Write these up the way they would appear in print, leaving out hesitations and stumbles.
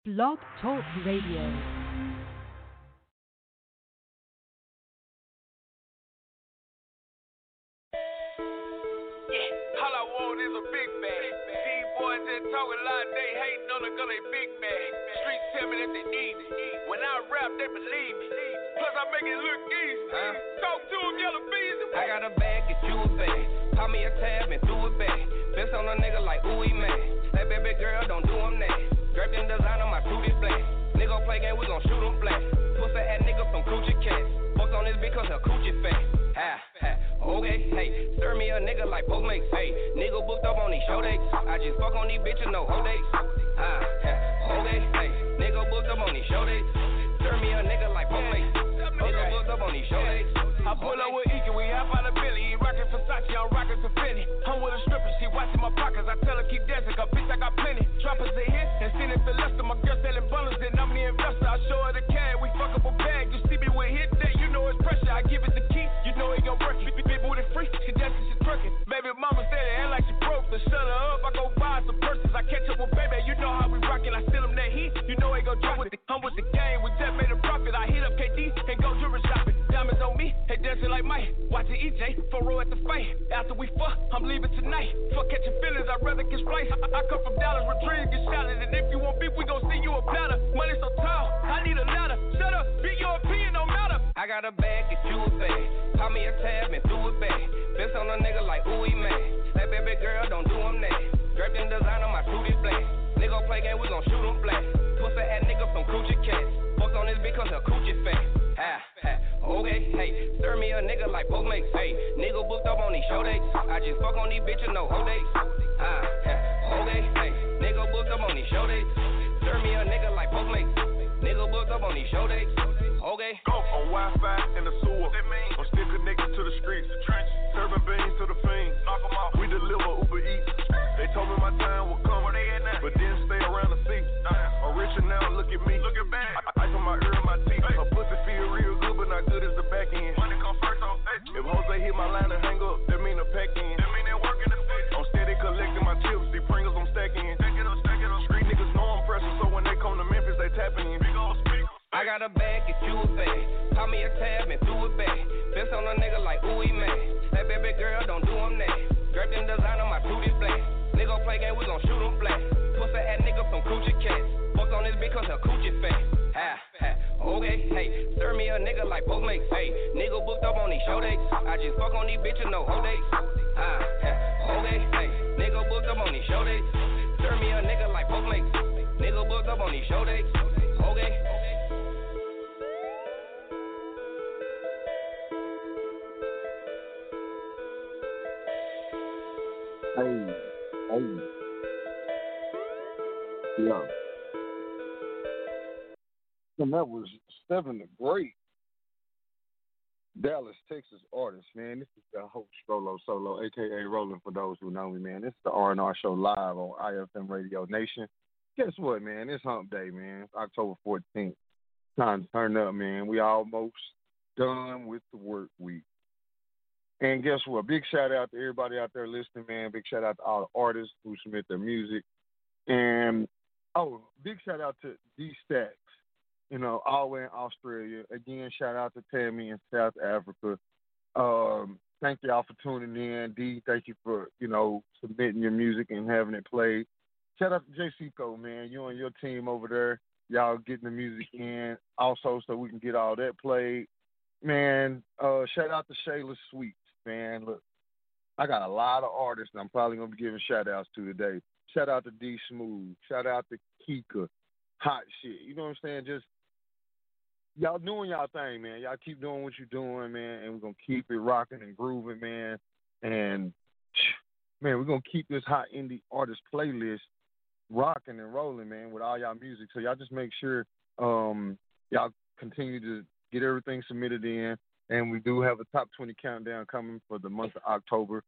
Blog Talk Radio. All I want is a big bag. These boys that talking a lot, they hating on the girl, they big bag. Streets tell me that they need me. When I rap, they believe me. Plus I make it look easy. Talk to them, yellow bees. I got a bag, get you a bag. Pop me a tab and do it back. Best on a nigga like ooh, he mad. That baby girl, don't do him that. Draped in designer, my suit is black. Nigga play game, we gon' shoot him flat. Pussy at nigga some coochie cats. Fucked on this bitch cause her coochie fat. Okay, hey, stir me a nigga like Postmates. Hey, nigga booked up on these show dates. I just fuck on these bitches, no whole dates. Okay, hey, nigga booked up on these show dates. Stir me a nigga like Postmates. Nigga booked up on these show dates. I pull up with Ike, we hop out of Billy. He rockin' Versace, I'm rockin' Tiffany. I'm with a stripper, she watching my pockets. I tell her keep dancing, cause bitch I got plenty. Drop us a hit and send it to Lester. My girl selling bundles and I'm the investor. I show her the CAD, we fuck up a bag. You see me with hit that, you know it's pressure. I give it the key, you know it gon' work. Big booty free, she dancing, she twerking. Baby mama said it, act like she broke. To shut her up, I go buy some purses. I catch up with baby, you know how we rockin'. I steal him that heat, you know it gon' drop with it. I'm with the game, we just made a profit. I hit up KD and go jewelry shopping. Diamonds on me, they dancing like Mike. Watching EJ, 4 row at the fight. After we fuck, I'm leaving tonight. Fuck catching feelings, I'd rather kiss flights. I come from Dallas, Rodriguez, get shouted. And if you want beef, we gon' send you a platter. Money so tall, I need a ladder. Shut up, beat your opinion, no matter. I got a bag, get you a bag. Pop me a tab and do it back. Best on a nigga like ooh, he mad. That baby girl, don't do him that. Draped in designer, my suit is black. Nigga play game, we gon' shoot him flat. Pussy at nigga some coochie cats. Fucked on this bitch cause her coochie fat. Okay, hey, stir me a nigga like Postmates. Hey, nigga booked up on these show dates. I just fuck on these bitches, no whole dates. Okay, hey, nigga booked up on these show dates. Stir me a nigga like Postmates. Nigga booked up on these show dates. Okay. Go on Wi-Fi in the sewer. I'm still connected to the streets. Serving beans to the fiends. Knock 'em off. We deliver Uber Eats. They told me my time would come, but didn't stay around to see. I'm richer now, look at me. Look at back. Ice on my ear and my teeth. Her pussy feel real good, but not good as the back end. Money come first on. If Jose hit my line and hang up, that mean a pack in. That mean they working the bitch. I'm steady collecting my chips. These Pringles I'm stacking. Stack it up. Street niggas know I'm pressure, so when they come to Memphis, they tapping in. Big old speakers. I got a bag, get you a bag. Pop me a tab and do it back. Best on a nigga like ooh, he mad. That baby girl, don't do him that. Draped in designer, my suit is black. Nigga play game, we gon' shoot him flat. Pussy at nigga some coochie cats. Fucked on this bitch cause her coochie fat. Okay, hey, stir me a nigga like Postmates. Hey, nigga booked up on these show dates. I just fuck on these bitches, no whole dates. Okay, hey, nigga booked up on these show dates. Stir me a nigga like Postmates. Nigga booked up on these show dates. Okay. Hey, yeah. And that was Stephen the Great, Dallas, Texas artist, man. This is the host, Rolo Solo, a.k.a. Roland, for those who know me, man. This is the R&R show live on IFM Radio Nation. Guess what, man? It's hump day, man. It's October 14th. Time to turn up, man. We almost done with the work week. And guess what? Big shout out to everybody out there listening, man. Big shout out to all the artists who submit their music. And, big shout out to D Stacks, all the way in Australia. Again, shout out to Tammy in South Africa. Thank y'all for tuning in. D, thank you for, submitting your music and having it played. Shout out to JCCO, man. You and your team over there, y'all getting the music in also so we can get all that played. Man, shout out to Shayla Sweets. Man, look, I got a lot of artists I'm probably going to be giving shout-outs to today. Shout out to D Smooth. Shout out to Kika. Hot shit. You know what I'm saying? Just, y'all doing y'all thing, man. Y'all keep doing what you're doing, man, and we're going to keep it rocking and grooving, man. And, man, we're going to keep this hot indie artist playlist rocking and rolling, man, with all y'all music. So y'all just make sure y'all continue to get everything submitted in. And we do have a top 20 countdown coming for the month of October.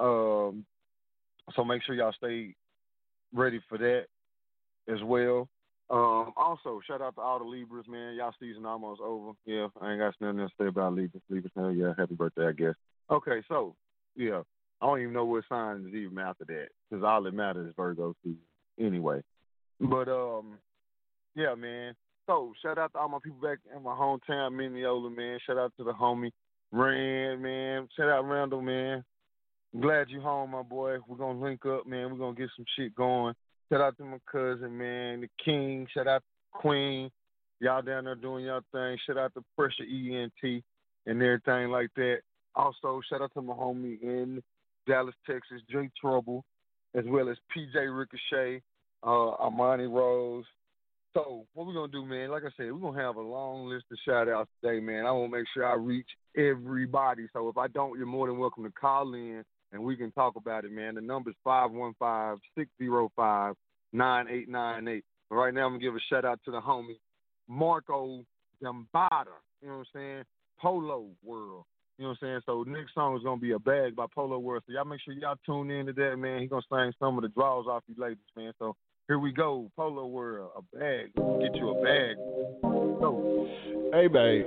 So make sure y'all stay ready for that as well. Also, shout out to all the Libras, man. Y'all season almost over. Yeah, I ain't got nothing else to say about Libras. Libras, hell yeah, happy birthday, I guess. Okay, so, yeah, I don't even know what sign is even after that because all that matters is Virgo season anyway. But Yeah, man. So, shout out to all my people back in my hometown, Mineola, man. Shout out to the homie Rand, man. Shout out Randall, man. I'm glad you home, my boy. We're going to link up, man. We're going to get some shit going. Shout out to my cousin, man, the King. Shout out to Queen. Y'all down there doing y'all thing. Shout out to Pressure ENT and everything like that. Also, shout out to my homie in Dallas, Texas, J Trouble, as well as PJ Ricochet, Armani Rose. So, what we're going to do, man, like I said, we're going to have a long list of shout-outs today, man. I want to make sure I reach everybody. So, if I don't, you're more than welcome to call in, and we can talk about it, man. The number's 515-605-9898. But right now, I'm going to give a shout-out to the homie Marco Gambada, you know what I'm saying? Polo World, you know what I'm saying? So, the next song is going to be A Bag by Polo World. So, y'all make sure y'all tune in to that, man. He's going to sing some of the draws off you ladies, man. So, here we go, Polo World, A Bag. Get you a bag. Go. Hey, babe.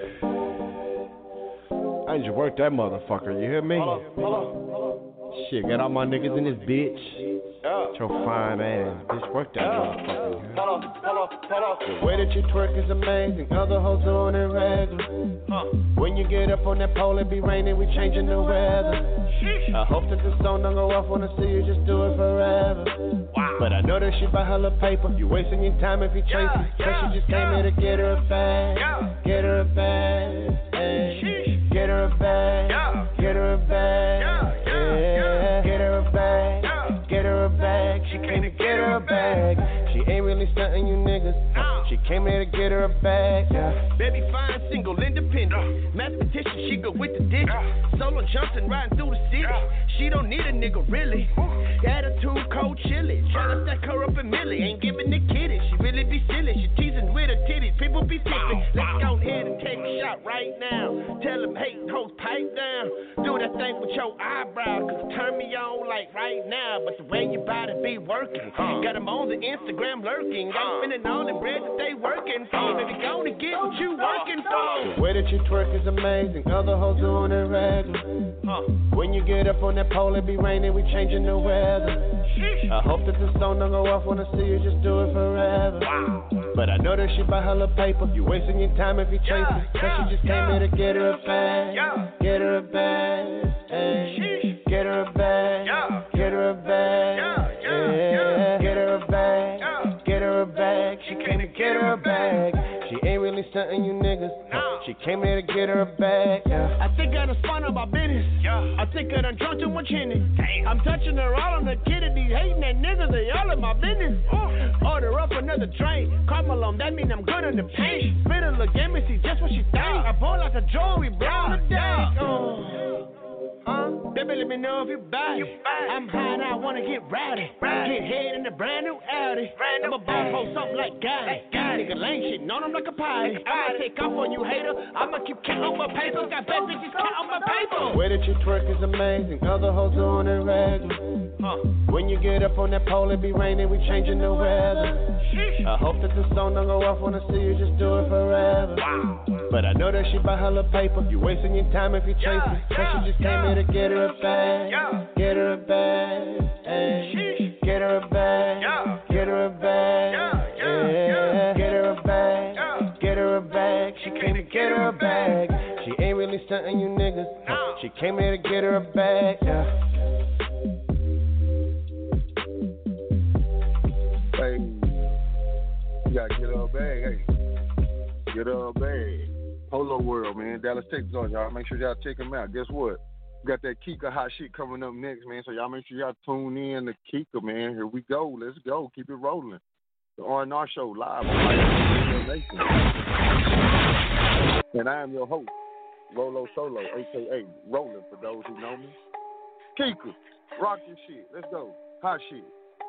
I need you to work that motherfucker, you hear me? Shit, got all my niggas in this bitch. Your fine ass, bitch, work that motherfucker. The way that you twerk is amazing, other hoes doing it regular. When you get up on that pole, it be raining, we changing the weather. I hope that the song don't go off, wanna see you just do it forever. But I know that she buy hella paper, you wasting your time if you chase it. So she just came here to get her a bag, get her a bag, ay. Get her a bag, get her a bag, yeah. Get her a bag, get her a bag. She came to get her a bag. She ain't really stunting you niggas. She came here to get her a bag, yeah. Baby fine, single, independent. Mathematician, she go with the digits. Solo Johnson riding through the city. She don't need a nigga really. Attitude cold chilly. Tryna stack her up in Millie. Ain't giving the kitty. She really be silly. She teasing with her titties. People be tipping. Let's go ahead and take a shot right now. Tell them hating hoes pipe down. Do that thing with your eyebrow. Cause it turn me on like right now. But the way your body be working. Got them on the Instagram lurking. Got them spending all the bread that they working for. Baby, gonna get what you working for. The way that you twerk is amazing. Other hoes doing it regular. When you get up on that pole, it be raining, we changing the weather. I hope that the song don't go off, wanna see you just do it forever. But I know that she buy hella paper, you wasting your time if you chase it. So she just came here to get her a bag, get her a bag, ay. Get her a bag, get her a bag, yeah. Get her a bag, get her a bag. She came to get her a bag. She ain't really stunting you niggas. She came here to get her a bag, yeah. I think I done spun up my business. I think I done drunk too much in it. I'm touching her all on the kitty. These hating that niggas, they all in my business. Order up another drink. Carmel on, that mean I'm good in the paint. Spit a look at me, see just what she think. I ball like a jewelry, bro. Baby, let me know if you buy it. I'm high and I wanna get rowdy. Get head in the brand new Audi. I'm a ball post something like Gotti. Nigga lame shit, known him like a pie. I'ma take off on you, hater. I'ma keep counting my paper. Got bad bitches counting my paper. The way that you twerk is amazing. Other hoes doing it regular. When you get up on that pole, it be raining, we changing the weather. I hope that the song don't go off, wanna see you just do it forever. But I know that she buy hella paper, you wasting your time if you chase it. So she just came here to get her a bag, get her a bag, ay. Get her a bag, get her a bag, yeah. Get her a bag, get her a bag. She came to get her a bag. She ain't really stunting you niggas. She came here to get her a bag, yeah. Hey, you gotta get her a bag, hey. Get her a bag. Polo World, man. Dallas, Texas, y'all. Make sure y'all check them out. Guess what? We got that Kika hot shit coming up next, man. So y'all make sure y'all tune in to Kika, man. Here we go. Let's go. Keep it rolling. The R&R Show live on IFM Nation. And I am your host, Rolo Solo, a.k.a. Rollin' for those who know me. Kika, rock your shit. Let's go. Hot shit.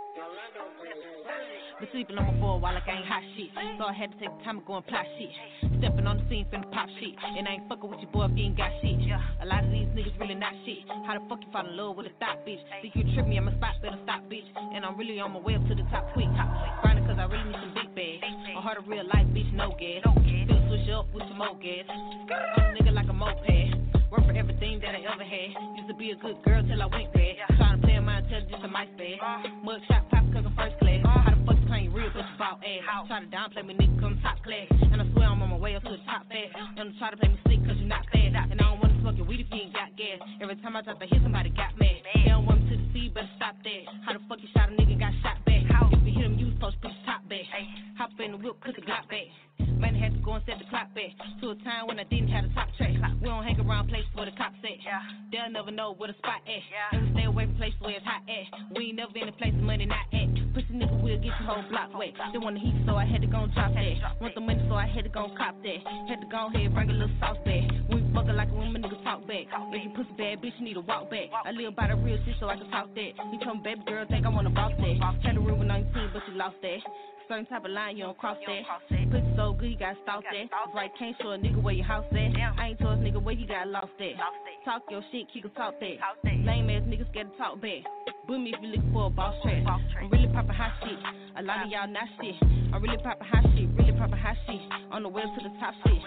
Been sleeping on my board while I ain't hot shit. So I had to take the time to go and plot shit. Stepping on the scene, finna pop shit. And I ain't fucking with your boy if you ain't got shit. A lot of these niggas really not shit. How the fuck you fall in love with a thought, bitch? Think you trip me, I'm a spot, better stop, bitch. And I'm really on my way up to the top quick. Grinding cause I really need some big bags. On heart of real life, bitch, no gas. Finna switch up with some more gas. I'm a nigga like a moped. Work for everything that I ever had. Used to be a good girl till I went bad. Trying to play in my intelligence and my bad. Mug shot pop cause I'm first class. How the fuck you claim real but you bought ass? Try to downplay me nigga cause I'm top class. And I swear I'm on my way up to the top fast. And try to play me slick cause you not fast. And I don't wanna smoke your weed if you ain't got gas. Every time I drop a hit somebody got mad. They don't want me to the sea, better stop that. How the fuck you shot a nigga and got shot back? If you hit him you supposed to put your top back. Hop in the whip cause the Glock back. Man, I had to go and set the clock back to a time when I didn't have a top track. We don't hang around places where the cops at. They'll never know where the spot at. And we stay away from places where it's hot at. We ain't never been in places money not at. Pussy nigga will get your whole block wet. They want the heat, so I had to go and drop that. Want the money, so I had to go and cop that. Had to go ahead, bring a little sauce back. We fucking like a woman, niggas talk back. If you pussy bad, bitch, you need to walk back. I live by the real shit, so I can talk that. You tell me, baby girl, think I wanna boss that. Had a room with 19, but you lost that. Certain type of line, you don't cross that. Pussy so good, you gotta stalk that. Right, can't show a nigga where your house at. I ain't told a nigga where you got lost at. Talk your shit, keep it talk that. Lame ass niggas scared to talk back. Boot me if you looking for a boss track. I'm really poppin' hot shit. A lot of y'all not shit. I'm really poppin' hot shit. Really poppin' hot shit. On the way to the top shit.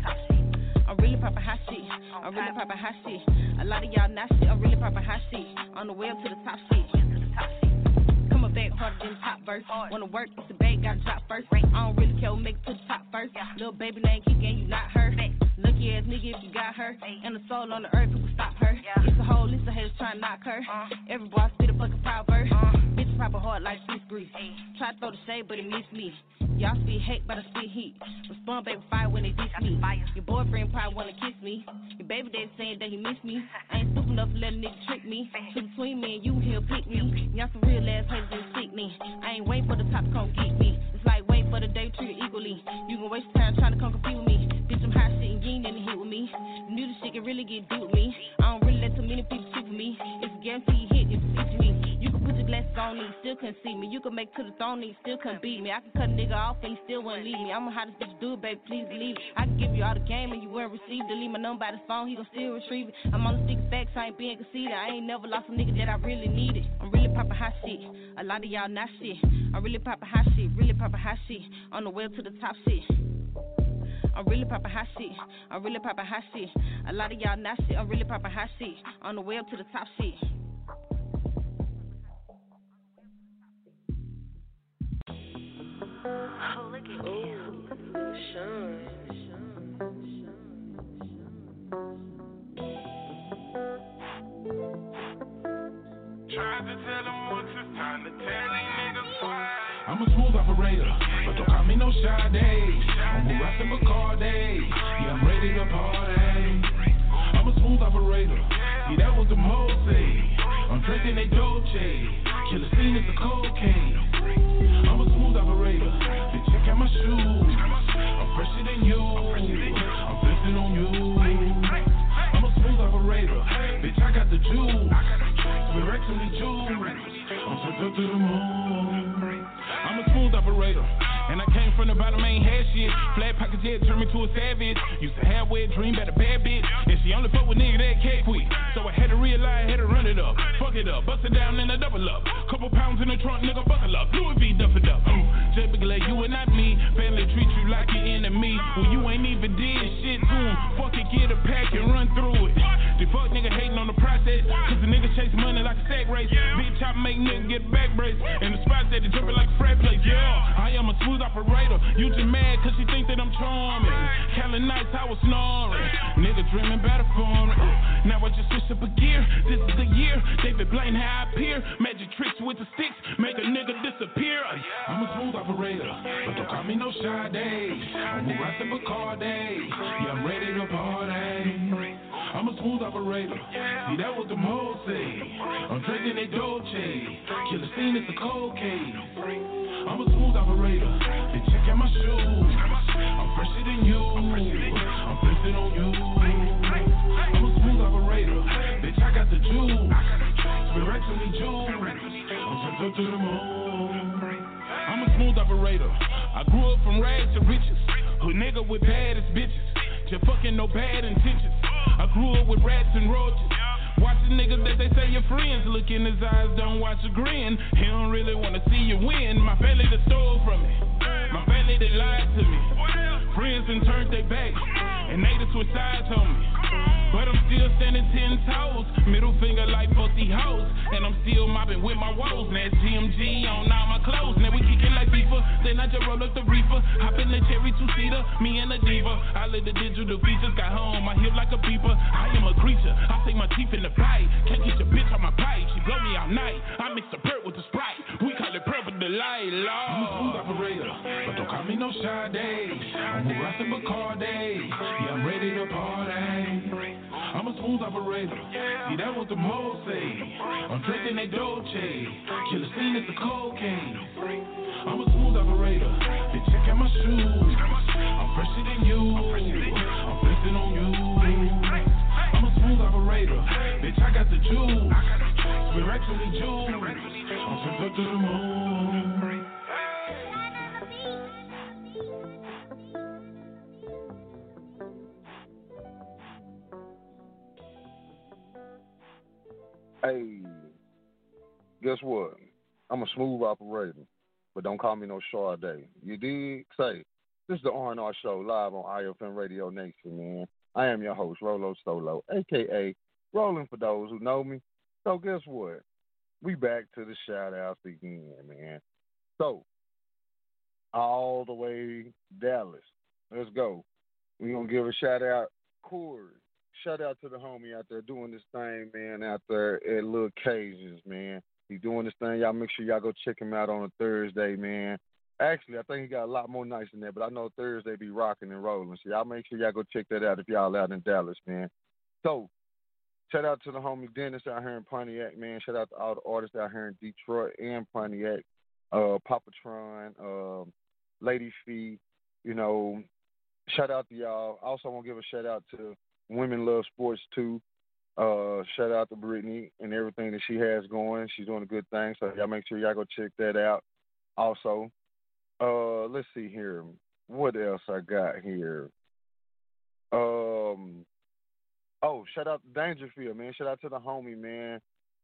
I'm really poppin' hot shit. I'm really poppin' hot shit. A lot of y'all not shit. I'm really poppin' hot shit. On the way up to the top shit. Coming back harder than the top verse. Wanna work, it's the bag, gotta drop first. I don't really care what make it to the top first. Little baby name keep getting you not her. Lucky ass nigga if you got her. And the soul on the earth, people stop her. It's a whole list of haters trying to knock her. Every boy spit a fucking proverb. Bitch proper hard like Swiss grease. Try to throw the shade, but it missed me. Y'all spit hate, but I spit heat. Respond baby fire when they diss me. Your boyfriend probably wanna kiss me. Your baby daddy saying that he miss me. I ain't stupid enough to let a nigga trick me. So between me and you, he'll pick me. Y'all some real ass haters and sickening. I ain't waiting for the top to come get me. It's like waiting for the day to treat equally. You can waste time trying to come compete with me. Bitch, I'm hot shit and you ain't in the hit with me. Knew this shit can really get deep with me. I don't really let too many people shoot with me. It's a guaranteed hit if it's me. You can put your glasses on and you still couldn't see me. You can make to the throne and you still couldn't beat me. I can cut a nigga off and he still wouldn't leave me. I'm the hottest bitch do it, baby, please believe it. I can give you all the game and you wouldn't receive it. Delete my number by the phone, he gon' still retrieve it. I'm on the stick of facts, I ain't being conceited. I ain't never lost a nigga that I really needed. I'm really poppin' hot shit. A lot of y'all not shit. I'm really poppin' hot shit, really poppin' hot shit. On the way to the top shit. I'm really poppin' hot shit. I'm really poppin' hot shit. A lot of y'all not shit. I'm really poppin' hot shit. On the way up to the top shit. Oh, look at you, Sean. Tried to tell them once, it's time to tell these niggas twice. I'm a smooth operator, but don't call me no Sade. I'm a rapping Bacardi. Yeah, I'm ready to party. I'm a smooth operator. Yeah, that was the Mose. I'm drinking a Dolce. Killer scene is the cocaine. I'm a smooth operator. Then check out my shoes. I'm fresher than you. I'm flexing on you. I'm a smooth operator. Bitch, I got the juice. Spin Rex on the juice. I'm turned up to the moon. I'm a smooth operator, and I came from the bottom, ain't had shit. Flat pockets, yeah, turned me to a savage. Used to have wet dream about a bad bitch, and she only fuck with nigga that can't quit. So I had to realize, had to run it up, fuck it up, bust it down and a double up. Couple pounds in the trunk, nigga, buckle up. Louis V, duff it up. J. Big you and not me. Family treat you like your enemy. When you ain't even did shit to him. Fuck it, get a pack and run through it. The fuck nigga hating on the process, cause the nigga chase money like a sack race. Big chop make nigga get back brace, and the spots that they jumping like a frat place. Yeah, I am a smooth operator. You just mad cause she think that I'm charming. Cali nights I was snoring. Nigga dreaming about a foreign. Now I just switch up a gear. This is the year. David Blaine how I appear. Magic tricks with the sticks. Make a nigga disappear. I'm a smooth operator, but don't call me no Sade. I'm a rapping Bacardi. Yeah, I'm ready to party. I'm a smooth operator. See, that was the Mose. I'm drinking a Dolce. Killer scene is the cocaine. I'm a smooth operator. Then check out my shoes. I'm fresher than you. I'm flexing on you. I'm a smooth operator. Bitch, I got the juice. Spin Rex on the juice. I'm turned up to the moon. I'm a smooth operator. I grew up from rags to riches. Hood nigga with baddest bitches. Just fucking no bad intentions. I grew up with rats and roaches. Watching niggas that they say your friends. Look in his eyes, don't watch a grin. He don't really wanna see you win. My family that stole from me. My family that lied to me. Friends and turned their back. and they to switch sides on me. But I'm still standing 10 toes. Middle finger like fuck these hoes. And I'm still mopping with my woes. And that's GMG on all my clothes. Now we kicking like FIFA. Then I just roll up the reefer. Hop in the cherry two-seater. Me and the diva. I let the digital features. Got her on my hip like a beeper. I am a creature. I take my teeth in the bite. Can't get your bitch on my pipe. She blow me all night. I mix the perk with the Sprite. We call it purple delight, Lord. I'm a smooth operator, but don't call me no Sade. I'm a Rasta Bacardi. Yeah, I'm ready to party. I'm a smooth operator. See, that what the most say. I'm drinking that Dolce. Killer scene is the cocaine. I'm a smooth operator. Bitch, check out my shoes. I'm fresher than you. I'm flexing on you. I'm a smooth operator. Bitch, I got the juice. Spiritually juice. I'm turned up to the moon. Hey, guess what? I'm a smooth operator, but don't call me no Sade. You dig? Say, this is the R&R Show live on IFM Radio Nation, man. I am your host, Rolo Solo, a.k.a. Rolling for those who know me. So guess what? We back to the shout-outs again, man. So, all the way Dallas. Let's go. We're going to give a shout-out, Corey. Shout out to the homie out there doing this thing, man, out there at Little Cajuns, man. He's doing this thing. Y'all make sure y'all go check him out on a Thursday, man. Actually, I think he got a lot more nights than that, but I know Thursday be rocking and rolling. So y'all make sure y'all go check that out if y'all out in Dallas, man. So, shout out to the homie Dennis out here in Pontiac, man. Shout out to all the artists out here in Detroit and Pontiac. Papatron, Lady Fee, you know. Shout out to y'all. I also want to give a shout out to Women Love Sports too. Shout out to Brittany and everything that she has going. She's doing a good thing, so y'all make sure y'all go check that out. Also, let's see here. What else I got here? Shout out to Dangerfield, man. Shout out to the homie, man.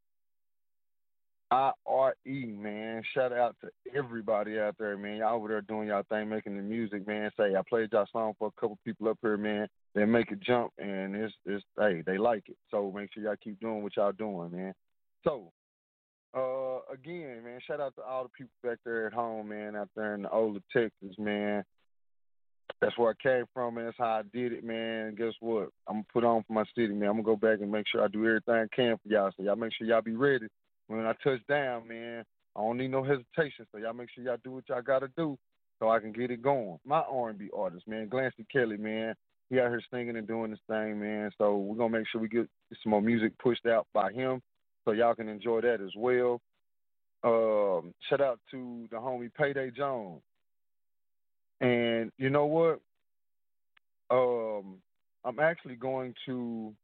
IRE, man. Shout out to everybody out there, man. Y'all over there doing y'all thing, making the music, man. Say, I played y'all song for a couple people up here, man. They make it jump, and it's hey, they like it. So make sure y'all keep doing what y'all doing, man. So, again, man, shout out to all the people back there at home, man, out there in the Ola, Texas, man. That's where I came from, man. That's how I did it, man. And guess what? I'm going to put on for my city, man. I'm going to go back and make sure I do everything I can for y'all. So y'all make sure y'all be ready. When I touch down, man, I don't need no hesitation. So y'all make sure y'all do what y'all got to do so I can get it going. My R&B artist, man, Glancy Kelly, man. He out here singing and doing this thing, man. So we're going to make sure we get some more music pushed out by him so y'all can enjoy that as well. Shout out to the homie Payday Jones. And you know what? I'm actually going to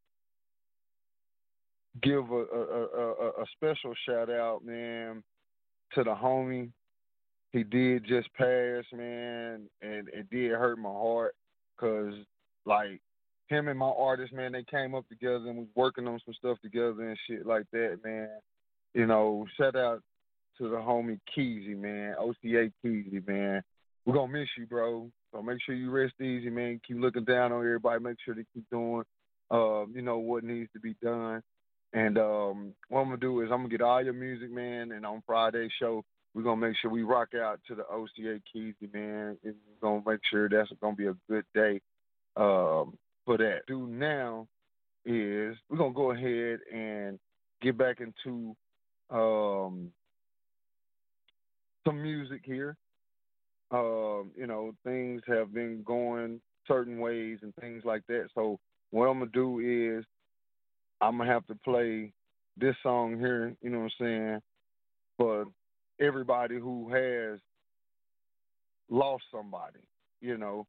give a special shout out, man, to the homie. He did just pass, man, and it did hurt my heart because, like, him and my artist, man, they came up together and was working on some stuff together and shit like that, man. You know, shout out to the homie Keezy, man, OCA Keezy, man. We're going to miss you, bro. So make sure you rest easy, man. Keep looking down on everybody. Make sure they keep doing, you know, what needs to be done. And what I'm going to do is I'm going to get all your music, man, and on Friday's show, we're going to make sure we rock out to the OCA Keezy, man. And we're going to make sure that's going to be a good day for that. Do now is we're going to go ahead and get back into some music here. You know, things have been going certain ways and things like that. So what I'm going to do is I'm going to have to play this song here, you know what I'm saying, for everybody who has lost somebody, you know.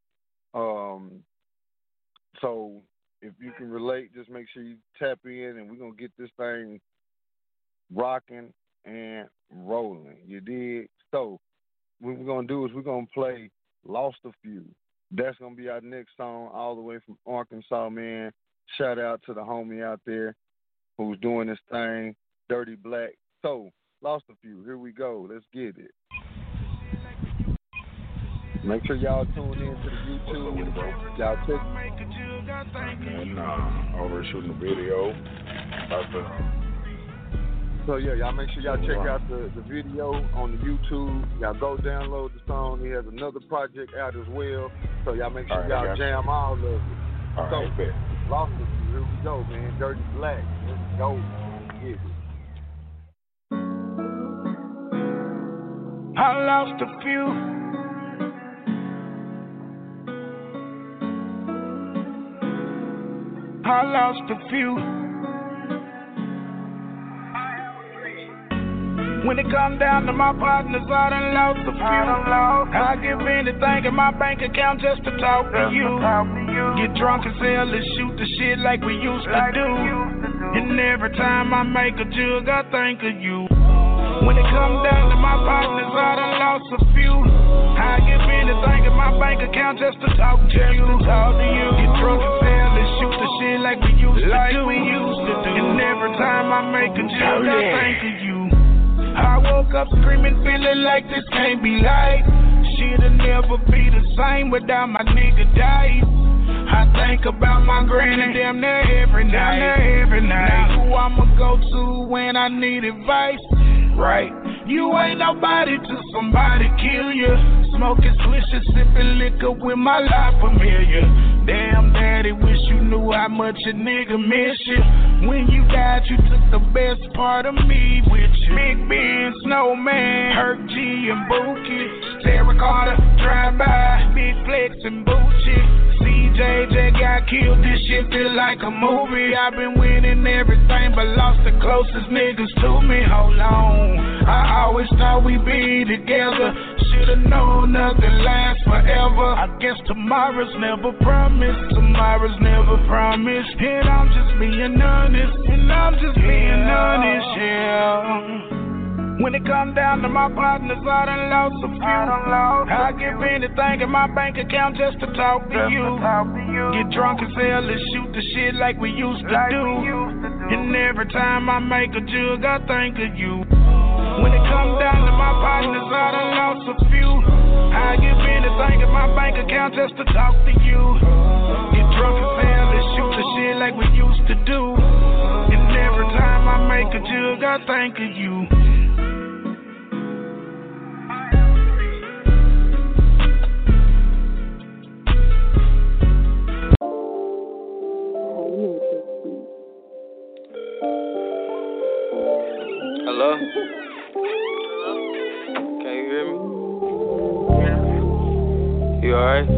So if you can relate, just make sure you tap in and we're going to get this thing rocking and rolling. You dig? So what we're going to do is we're going to play Lost a Few. That's going to be our next song all the way from Arkansas, man. Shout out to the homie out there who's doing this thing, Dirty Black. So, Lost a Few. Here we go. Let's get it. Make sure y'all tune in to the YouTube. Y'all check. And over shooting the video. So yeah, y'all make sure y'all check out the video on the YouTube. Y'all go download the song. He has another project out as well. So y'all make sure y'all jam all of it. All right, bet. Lost it. Here we go, man. Dirty Black. Let's go. Get it. I lost a few. I lost a few. When it come down to my partners, I done lost a few. I give anything in my bank account just to talk to you. Get drunk as hell and shoot the shit like we used to do. And every time I make a jug, I think of you. When it come down to my partners, I done lost a few. I give anything in my bank account just to talk to you. Get drunk as hell and shoot the shit like we used to do. And every time I make a jug, I think of you. I woke up screaming, feeling like this can't be right. Shit'll never be the same without my nigga died. I think about my granny damn near every night. Now who I'ma go to when I need advice? Right, you ain't nobody till somebody kill you. Smoking swishes, sipping liquor with my life familiar. Damn daddy, wish you knew how much a nigga miss you. When you died, you took the best part of me with you. Big Ben, Snowman, Herc G and Bookie, Terry Carter, Drive By, Big Flex and Bucci. CJJ got killed, this shit feel like a movie. I've been winning everything but lost the closest niggas to me. Hold on, I always thought we'd be together. Should've known nothing lasts forever. I guess tomorrow's never promised. Tomorrow's never promised. And I'm just being honest. Yeah. When it come down to my partners, I done lost a few. I give anything in my bank account just to talk to you. Get drunk as hell and shoot the shit like we used to do. And every time I make a jug, I think of you. When it come down to my partners, I done lost a few. I give anything in my bank account just to talk to you. Get drunk as hell and shoot the shit like we used to do. And every time I make a jug, I think of you. Hello? Can you hear me? You alright?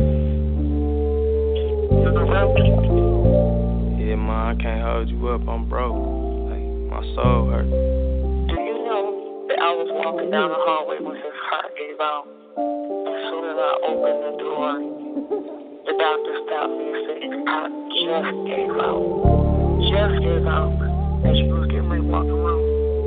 Yeah, man, I can't hold you up. I'm broke. Like, my soul hurt. Do you know that I was walking down the hallway when his heart gave out? As soon as I opened the door, the doctor stopped me and said his heart just gave out. Just gave out. As she was getting ready to walk around.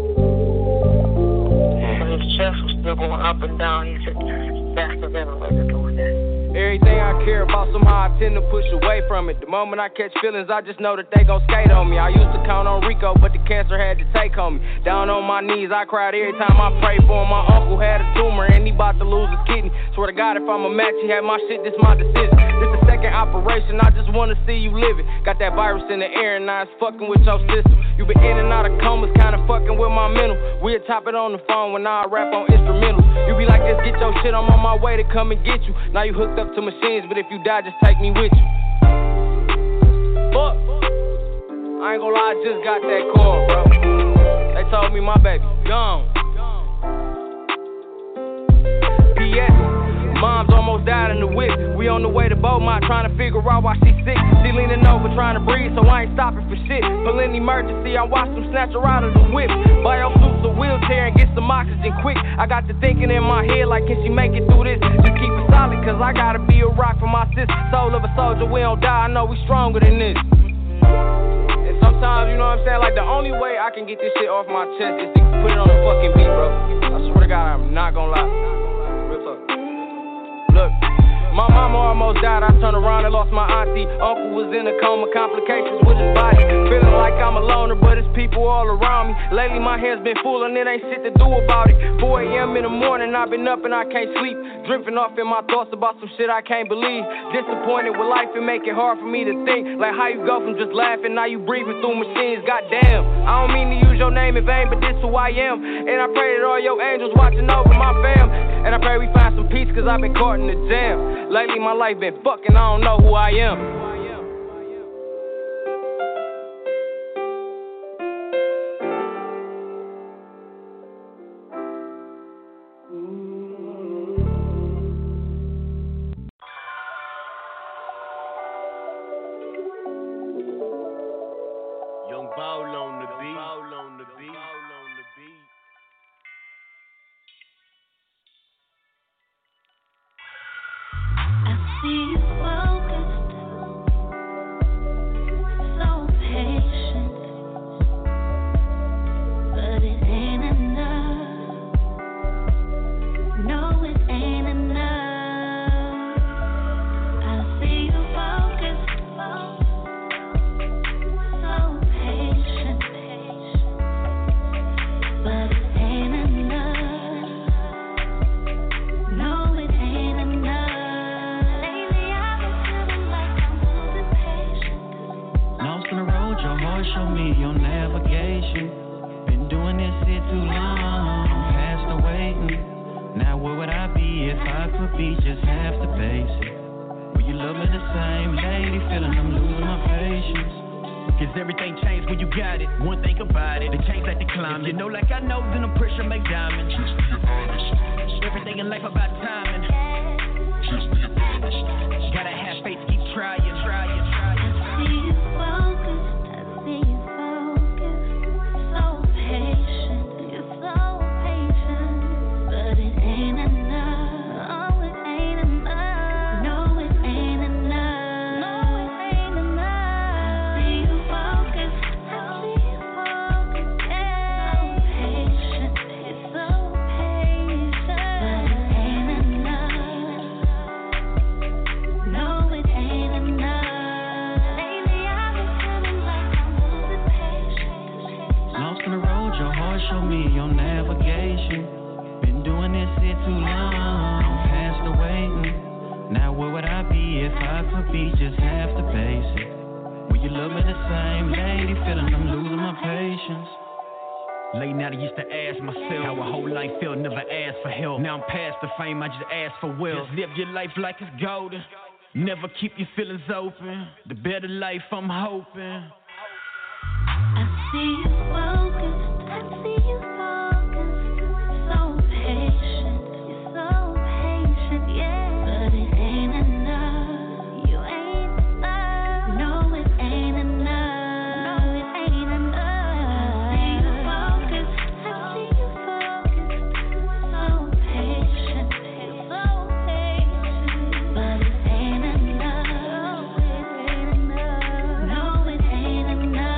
And his chest was still going up and down. He said, that's the ventilator doing that. Everything I care about, somehow I tend to push away from it. The moment I catch feelings, I just know that they gon' skate on me. I used to count on Rico, but the cancer had to take on me. Down on my knees, I cried every time I prayed for him. My uncle had a tumor and he about to lose his kidney. Swear to God, if I'm a match, he had my shit, this my decision. This the second operation, I just wanna see you living. Got that virus in the air and now it's fucking with your system. You been in and out of comas, kinda fucking with my mental. We'll top it on the phone when I rap on instrumental. You be like this, get your shit, I'm on my way to come and get you. Now you hooked up to machines, but if you die, just take me with you. Fuck, I ain't gonna lie, I just got that call, bro. They told me my baby gone. P.S. Mom's almost died in the whip. We on the way to Beaumont, trying to figure out why she sick. She leaning over, trying to breathe, so I ain't stopping for shit. Pull in emergency, I watch them snatch her out of the whip. Buy your suits a wheelchair and get some oxygen quick. I got to thinking in my head, like, can she make it through this? Just keep it solid, cause I gotta be a rock for my sis. Soul of a soldier, we don't die, I know we stronger than this. And sometimes, you know what I'm saying, like, the only way I can get this shit off my chest is to put it on the fucking beat, bro. I swear to God, I'm not gonna lie. Real talk. Look, My mama almost died, I turned around and lost my auntie. Uncle was in a coma, complications with his body. Feeling like I'm a loner, but it's people all around me. Lately my hands been full and it ain't shit to do about it. 4 a.m. in the morning, I've been up and I can't sleep. Drifting off in my thoughts about some shit I can't believe. Disappointed with life and make it hard for me to think. Like how you go from just laughing, now you breathing through machines. Goddamn, I don't mean to use your name in vain, but this who I am. And I pray that all your angels watching over my fam. And I pray we find some peace, cause I've been caught in the jam. Lately my life been fucking, I don't know who I am. Young Ball on the beat. I see you focused, so patient, but it ain't enough. No, it ain't enough. I see you focused, so patient, but it ain't enough. No, it ain't enough. Your heart show me your navigation. Been doing this shit too long, past the waiting. Now where would I be if I could be just half the basic? Will you love me the same, lady? Feeling I'm losing my patience. Cause everything changed when you got it. One thing about it, the change like the climate. You know like I know, then the pressure make diamonds. Just be honest. Everything in life about timing. Just be honest. Gotta have faith, keep trying. Show me your navigation. Been doing this shit too long, past the waiting. Now where would I be if I could be just half the basic? Will you love me the same, lady? Feeling I'm losing my patience. Late night I used to ask myself how a whole life felt, never asked for help. Now I'm past the fame, I just ask for wealth. Just live your life like it's golden. Never keep your feelings open. The better life I'm hoping. I see you focused. I see you focused, so patient, you're so patient, yeah. But it ain't enough, you ain't enough. No, it ain't enough, no, it ain't enough. I see you focused, so patient, you're so patient. But it ain't enough, no, it ain't enough.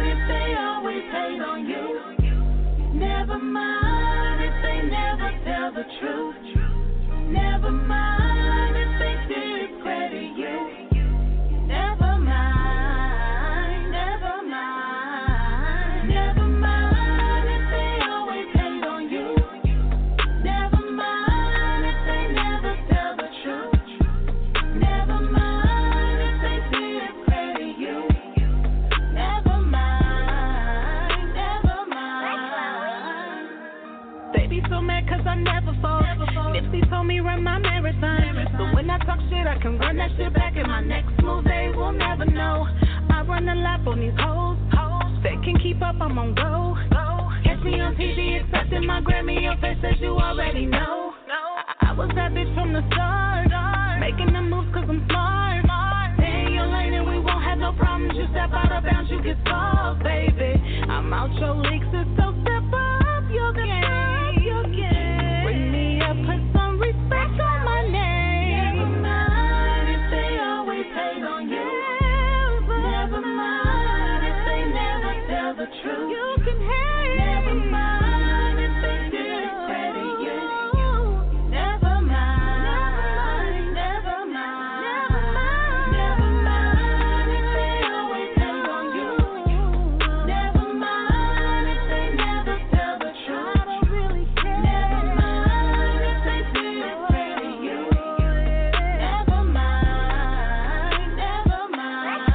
Never mind if they never tell tell the truth. Never mind if they discredit you. Never mind, never mind. Never mind if they always hate on you. Never mind if they never tell the truth. Never mind if they discredit you. Never mind, never mind. They be so mad 'cause I never fall. Nipsey told me run my marathon. So when I talk shit, I can run that shit back. In my next move, they will never know. I run a lap on these hoes. They can keep up, I'm on go. Catch me on TV, accepting my Grammy. Your face says you already know. I was that bitch from the start. Making the moves 'cause I'm smart. Stay in your lane and we won't have no problems. You step out of bounds, you get solved, baby. I'm out your leagues, so step up your game. Bring me up, put some respect on my name. Never mind if they always hate on you. Never mind if they never tell the truth. You can hate. Never mind if they discredit you. Never mind, never mind. Never mind if they always hate on you. Never mind if they never tell the truth. I don't really care. Never mind if they discredit you. Never mind, never mind.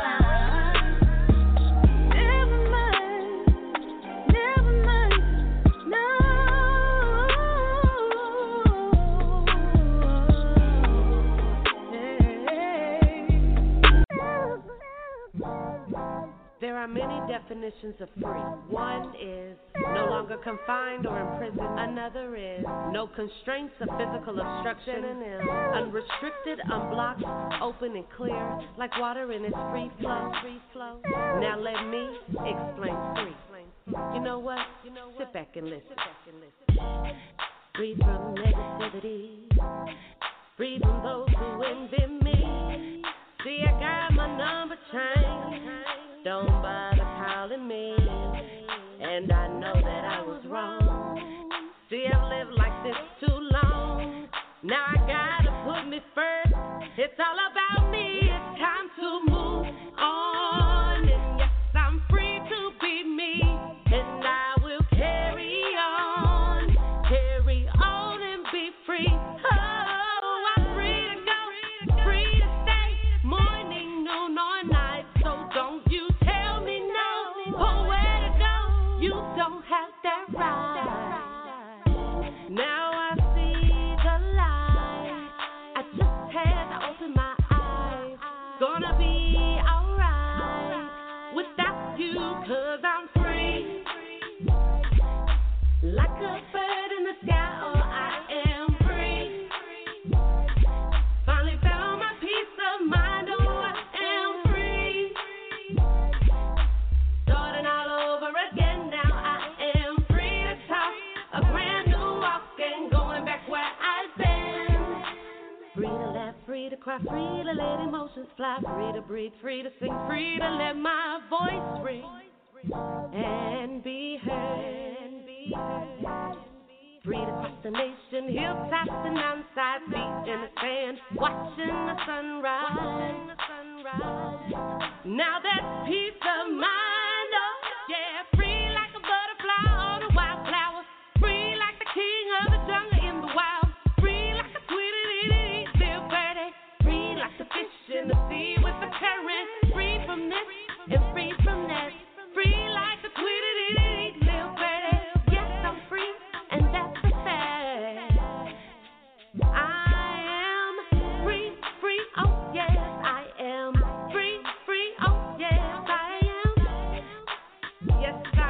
Never mind, never mind. No. There are many definitions of free. One is no longer confined or imprisoned. Another is no constraints of physical obstruction. Unrestricted, unblocked, open and clear, like water in its free flow. Now let me explain free. You know what? Sit back and listen. Free from negativity. Free from those who envy me. See, I got my number changed. Don't bother calling me. And I know that I was wrong. See, I've lived like this too long. Now I gotta put me first. It's all about me. It's time to move on. And yes, I'm free to be me. And I will carry on and be free. Oh, I'm free to go, free to stay. Morning, noon, or night. So don't you tell me no, or where to go. You don't have that right. Now I see the light. I just had to open my eyes. Gonna be alright without you, 'cause I'm free. Like a bird in the sky, oh, I am free. Finally found my peace of mind, oh, I am free. Starting all over again, now I am free to talk a brand new walk and going back where I've been. Free to laugh, free to cry, free to let emotions fly, free to breathe, free to sing, free to let my voice ring and be heard. Free to cross the nation, hilltops and downside, feet in the sand, watching the sunrise. Now that's peace of mind, oh yeah. Free like a butterfly on a wildflower. Free like the king of the jungle in the wild. Free like a tweety little birdie. Free like the fish in the sea with the current. Free from this and free from that. Free like the tweety little birdie. Yes, I'm free, and that's a fact. I am free, oh yes, I am free, oh yes, I am. Yes, I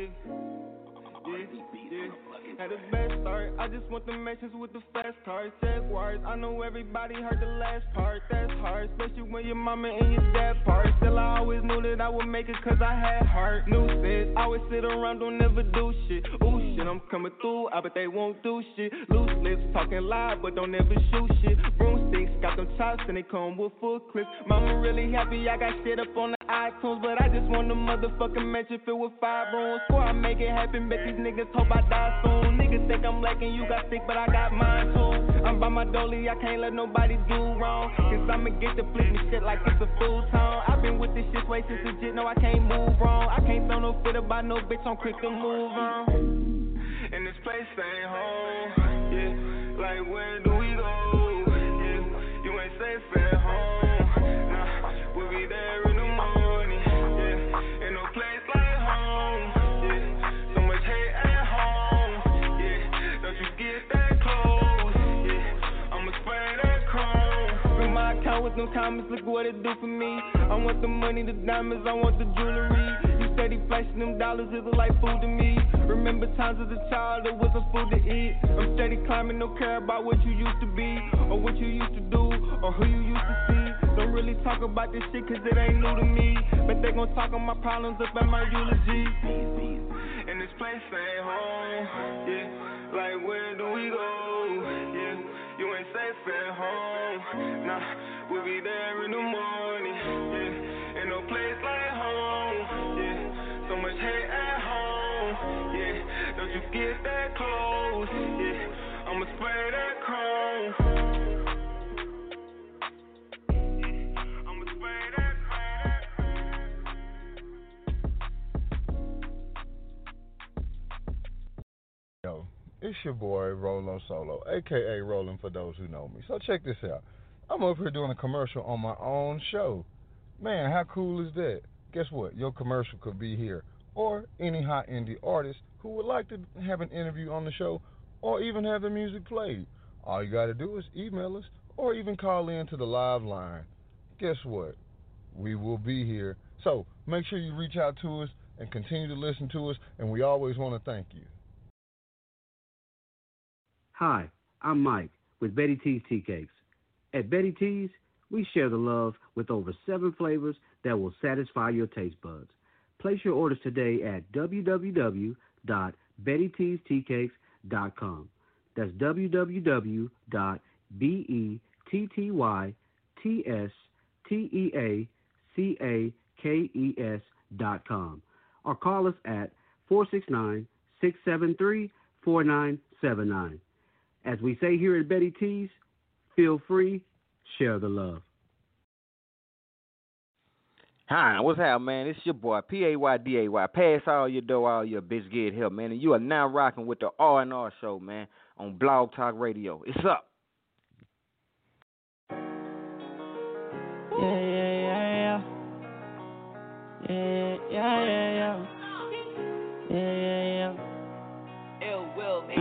Had a best start, I just want the mentions with the fast cars. Check words, I know everybody heard the last part. That's hard, especially when your mama and your dad part. Still I always knew that I would make it cause I had heart. New sense, always sit around, don't never do shit. Ooh shit, I'm coming through, I bet they won't do shit. Loose lips, talking loud, but don't ever shoot shit. Broomsticks, got them chops and they come with full clips. Mama really happy, I got shit up on the iTunes, but I just want the motherfucking mansion filled with 5 rooms. Before I make it happen, bet these niggas hope I die soon. Niggas think I'm lacking, you got sick, but I got mine too. I'm by my dolly, I can't let nobody do wrong. Cause I'ma get to flip me shit like it's a full time. I've been with this shit way since legit, no I can't move wrong. I can't throw no fit about no bitch, I'm quick to move on. And this place ain't home, yeah. Like where do we go, yeah. You ain't safe at home, nah. We'll be there in the morning, yeah. Ain't no place like home, yeah. So much hate at home, yeah. Don't you get that close, yeah. I'ma spray that chrome. Fill my account with them comments, look what it do for me. I want the money, the diamonds, I want the jewelry. You steady flashing them dollars, it look like food to me. Remember times as a child, there wasn't food to eat. I'm steady climbing, don't care about what you used to be, or what you used to do, or who you used to see. Don't really talk about this shit cause it ain't new to me, but they gon' talk on my problems up at my eulogy. And this place ain't home, yeah. Like where do we go, yeah. You ain't safe at home, nah. We'll be there in the morning, yeah. Ain't no place like home, yeah. So much hate at home, yeah. Don't you get that close, yeah. I'ma spray that chrome. Yo, it's your boy Rolo Solo, aka Rollin' for those who know me. So check this out. I'm up here doing a commercial on my own show. Man, how cool is that? Guess what? Your commercial could be here, or any hot indie artist who would like to have an interview on the show, or even have the music played. All you gotta do is email us, or even call in to the live line. Guess what? We will be here. So make sure you reach out to us and continue to listen to us, and we always want to thank you. Hi, I'm Mike with Betty T's Tea Cakes. At Betty T's, we share the love with over 7 flavors that will satisfy your taste buds. Place your orders today at www.bettytsteacakes.com. That's www.bettytsteacakes.com. Or call us at 469-673-4979. As we say here at Betty T's, feel free, share the love. Hi, what's happening, man? It's your boy, P-A-Y-D-A-Y. Pass all your dough, all your bitch get help, man. And you are now rocking with the R&R show, man, on Blog Talk Radio. It's up. Yeah. Ill will make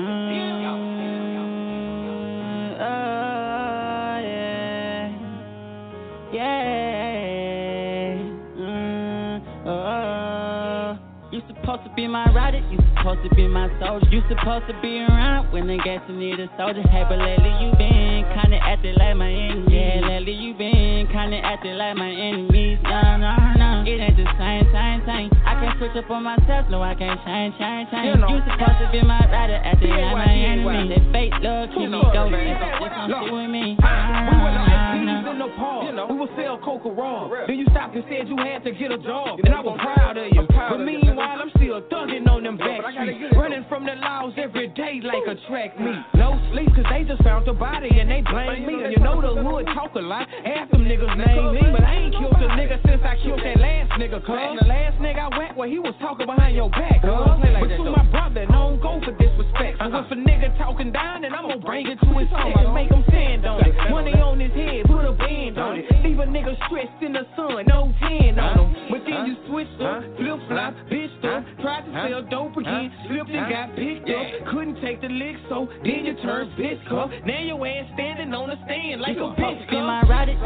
You supposed to be my rider, you supposed to be my soldier. You supposed to be around when they got to need a soldier. Hey, but lately you been kinda acting like my enemy. Yeah, lately you been kinda acting like my enemies. No, it ain't the same. I can't switch up on myself, no, I can't change. You supposed to be my rider, acting like my enemy. That fake love keep me going, if I'm with me. We were like thieves in the park, we would sell coca raw. Then you stopped and said you had to get a job, and I was proud of you. But meanwhile, I'm still thugging on them back streets, running from the laws every day like a track meet. No sleep, cause they just found the body and they blame me. And you know the hood talk a lot, half them niggas name me. But I ain't killed a nigga since I killed that last nigga, cuz. And the last nigga I whacked, well, he was talking behind your back, cuz. But to my brother, don't go for disrespect. So if a nigga talking down, then I'm gonna bring it to his head and make him stand on it. Money on his head, put a band on it. Leave a nigga stressed in the sun, no tan on him. But then you switched up, flip-flop, bitched up, tried to sell dope again, slipped and got picked up. Couldn't take the lick, so then you turned bitch cup. Now your ass standing on the stand like a bitch cup. You supposed to be my rider, you supposed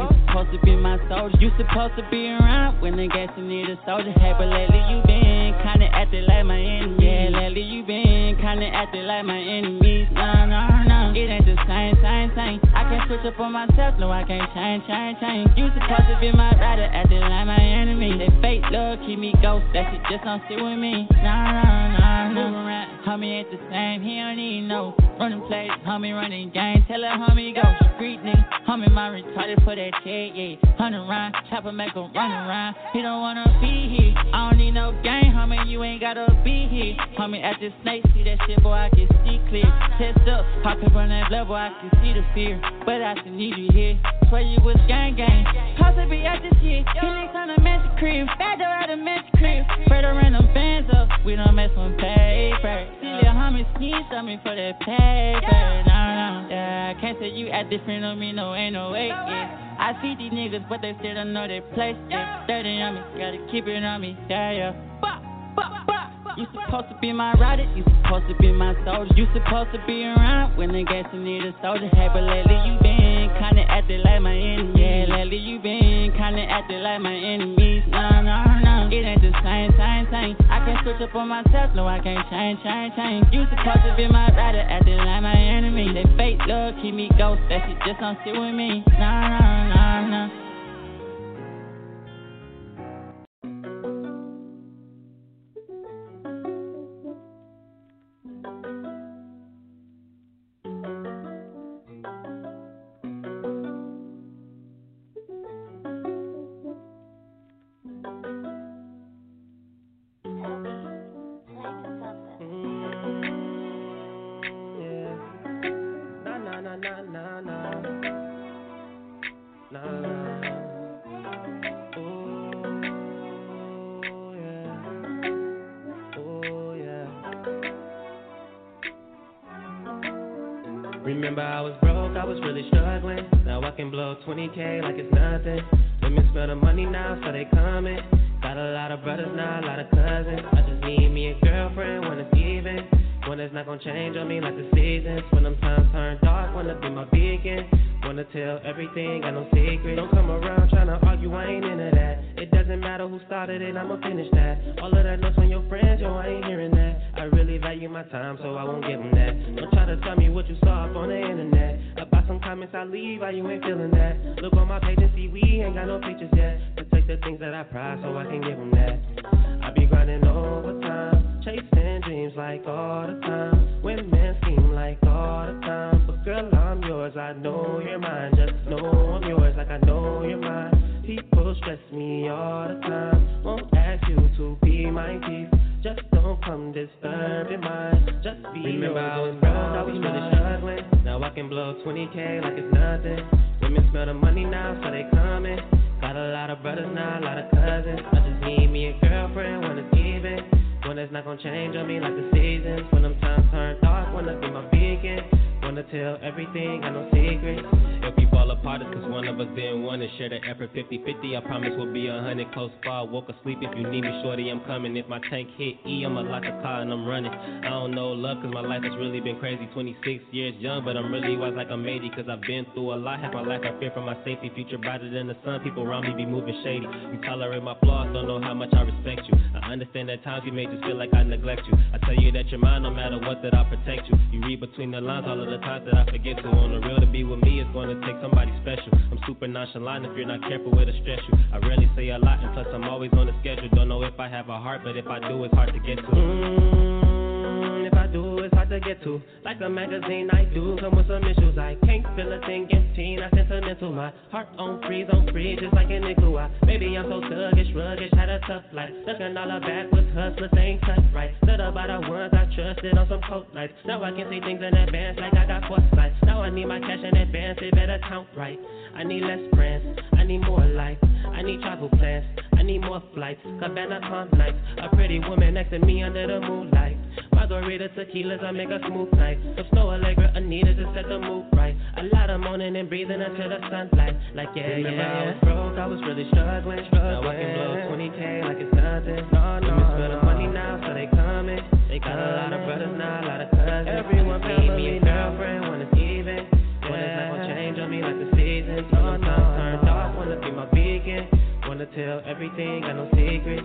supposed to be my soldier. You supposed to be around when the gas need a soldier. Hey, but lately you been kinda acting like my enemy. Yeah, lately you been kinda acting like my enemies. No, it ain't the same. I can't switch up on myself, no, I can't change. You supposed to be my rider, acting like my enemy. They fake love, keep me ghost, that shit just don't sit with me. Nah. Move around, homie ain't the same, he don't need no running plays, homie running game, tell that homie go. Street nigga, homie my retarded for that check, yeah. 100 round, chopper make him run around, he don't wanna be here. I don't need no game, homie, you ain't gotta be here. Homie at the snake, see that shit, boy, I can see clear. Test up, pop up on that level, I can see the fear, but I still need you here. Swear you was gang. Possibly at this year, he lives on a mansion crib, bad door at a mansion crib. Spread her random fans up, we don't mess with paper. See little homie sneeze on me for that paper. Nah, yeah, I can't say you act different on me, no, ain't no way, yeah. I see these niggas, but they still don't know their place, yeah. Dirty on me, gotta keep it on me, yeah. You supposed to be my rider, you supposed to be my soldier. You supposed to be around when the gas need a soldier. Hey, but lately you been kinda acting like my enemy. Yeah, lately you been kinda acting like my enemies. No, it ain't the same. I can't switch up on myself, no, I can't change. You supposed to be my rider, acting like my enemy. They fake love, keep me ghost, that shit just don't sit with me. No. Remember I was broke, I was really struggling. Now I can blow 20K like it's nothing. Women smell the money now, so they coming. Got a lot of brothers now, a lot of cousins. I just need me a girlfriend when it's even. One that's not gonna change on me like the seasons. When them times turn dark, wanna be my beacon. Wanna tell everything, got no secrets. Don't come around tryna argue, I ain't into that. It doesn't matter who started it, I'ma finish that. All of that noise from your friends, yo, I ain't hearing that. I really value my time, so I won't give them that. Don't try to tell me what you saw up on the internet. About some comments I leave, why you ain't feeling that? Look on my page and see we ain't got no pictures yet. Protect the things that I prize, so I can give them that. I be grinding overtime, chasing dreams like all the time. Women seem like all the time, but girl, I'm yours, I know you're mine. Just know I'm yours like I know you're mine. People stress me all the time, won't ask you to be my thief. Just don't come disturbing mine. Just be remember I was broke, I was really struggling. Now I can blow 20K like it's nothing. Women smell the money now, so they coming. Got a lot of brothers now, a lot of cousins. I just need me a girlfriend when it's even. One that's not gonna change on me like the seasons. When them times turn dark, wanna be my beacon. Wanna tell everything, got no secrets. If we fall apart, it's cause one of us didn't want to share the effort 50-50. I promise we'll be 100 close far. Woke asleep if you need me, shorty, I'm coming. If my tank hit E, I'ma lock the car and I'm running. I don't know love cause my life has really been crazy. 26 years young, but I'm really wise like I'm 80. Cause I've been through a lot, half my life I fear for my safety. Future brighter than the sun, people around me be moving shady. You tolerate my flaws, don't know how much I respect you. I understand that times you may just feel like I neglect you. I tell you that you're mine no matter what, that I'll protect you. You read between the lines all of the times that I forget to. On the real, to be with me is gonna take somebody special. I'm super nonchalant if you're not careful, it'll stress you. I rarely say a lot, and plus I'm always on the schedule. Don't know if I have a heart, but if I do, it's hard to get to. If I do, it's hard to get to. Like a magazine, I do come with some issues. I can't feel a thing empty, not sentimental. My heart on freeze, just like an nickel. Baby, I'm so sluggish, had a tough life. Looking all backwards, hustlers ain't touch right. Stood up by the ones I trusted on some coat nights. Now I can see things in advance like I got foresight. Now I need my cash in advance, it better count right. I need less friends, I need more life. I need travel plans, I need more flights. Cabana calm nights, a pretty woman next to me under the moonlight. Margarita, tequilas, I make a smooth night. Some Snow Allegra, Anita to set the mood right. A lot of moaning and breathing until the sunlight. Like remember I was broke, I was really struggling. Now I can blow 20K like it's nothing. Women spend the money now, so they coming. They got a lot of brothers now, a lot of cousins. Everyone need me a girlfriend when it's even. One that's not gonna change on me like the seasons. When the times turn dark, wanna be tell everything, got no secrets.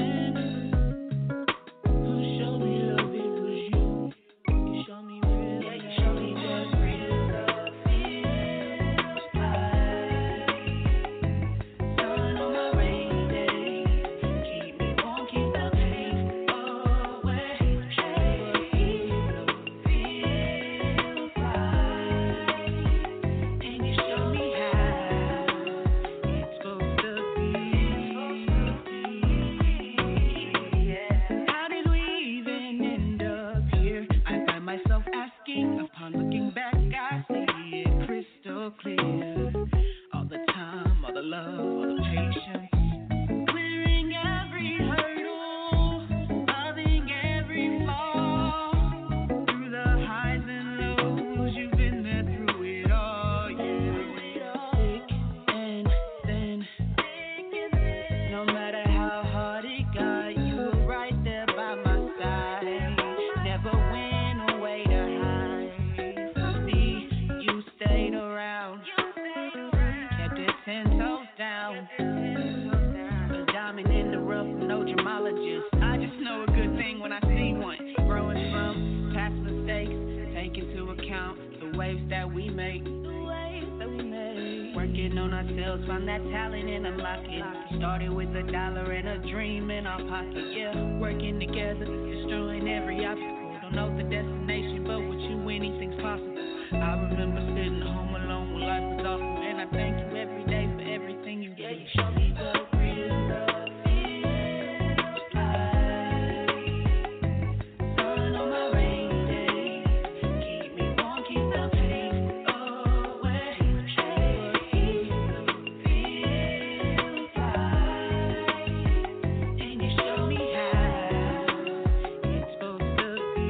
Show me real ourselves, find that talent and unlock it. Started with $1 and a dream in our pocket, yeah. Working together, destroying every obstacle. Don't know the destination, but with you anything's possible. I remember sitting home alone when life was awful, and I thank you every day for everything you do. You show me what real love feels like. Sun on my rainy days, keep me warm, keep the pain away. Feels like, and you show me how it's supposed to be.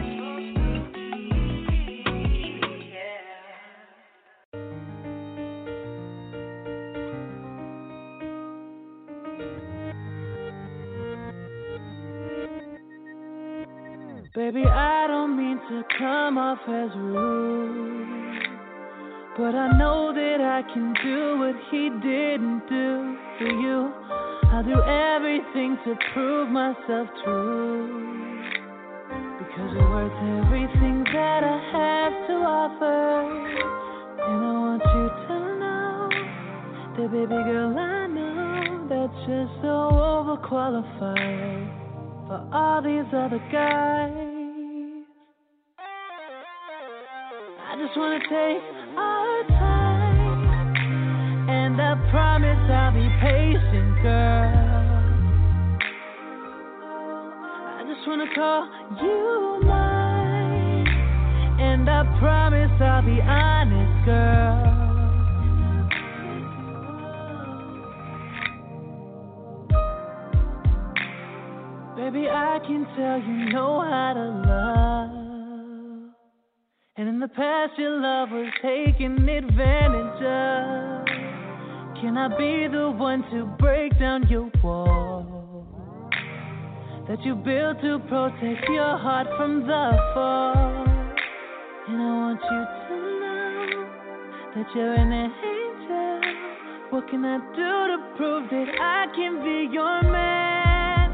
Baby, I don't mean to come off as rude, but I know that I can do what he didn't do for you. I'll do everything to prove myself true, because you're worth everything that I have to offer. And I want you to know that, baby girl, I know that you're so overqualified for all these other guys. I just wanna take our time, and I promise I'll be patient, girl. I just wanna call you mine, and I promise I'll be honest, girl. Baby, I can tell you know how to love, and in the past your love was taken advantage of. Can I be the one to break down your wall that you built to protect your heart from the fall? And I want you to know that you're an angel. What can I do to prove that I can be your man?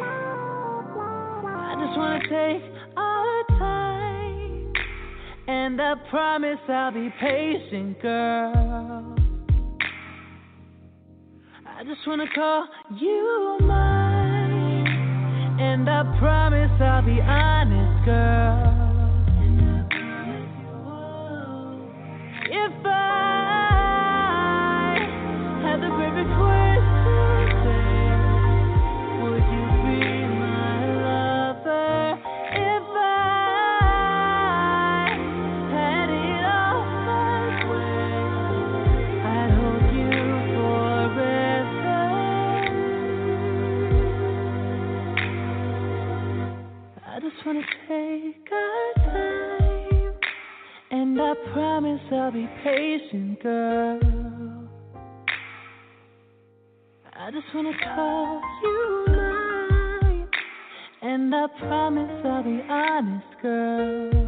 I just wanna take our time, and I promise I'll be patient, girl. I just wanna call you mine, and I promise I'll be honest, girl. If I had the perfect words to say, would you be my lover? If I had it all my way, I'd hold you forever. I just wanna take our time, and I promise I'll be patient, girl. I just wanna call you mine, and I promise I'll be honest, girl.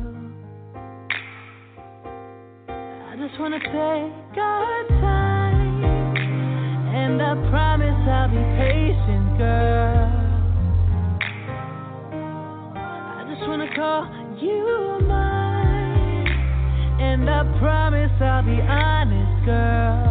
I just wanna take our time, and I promise I'll be patient, girl. I just wanna call you mine, and I promise I'll be honest, girl.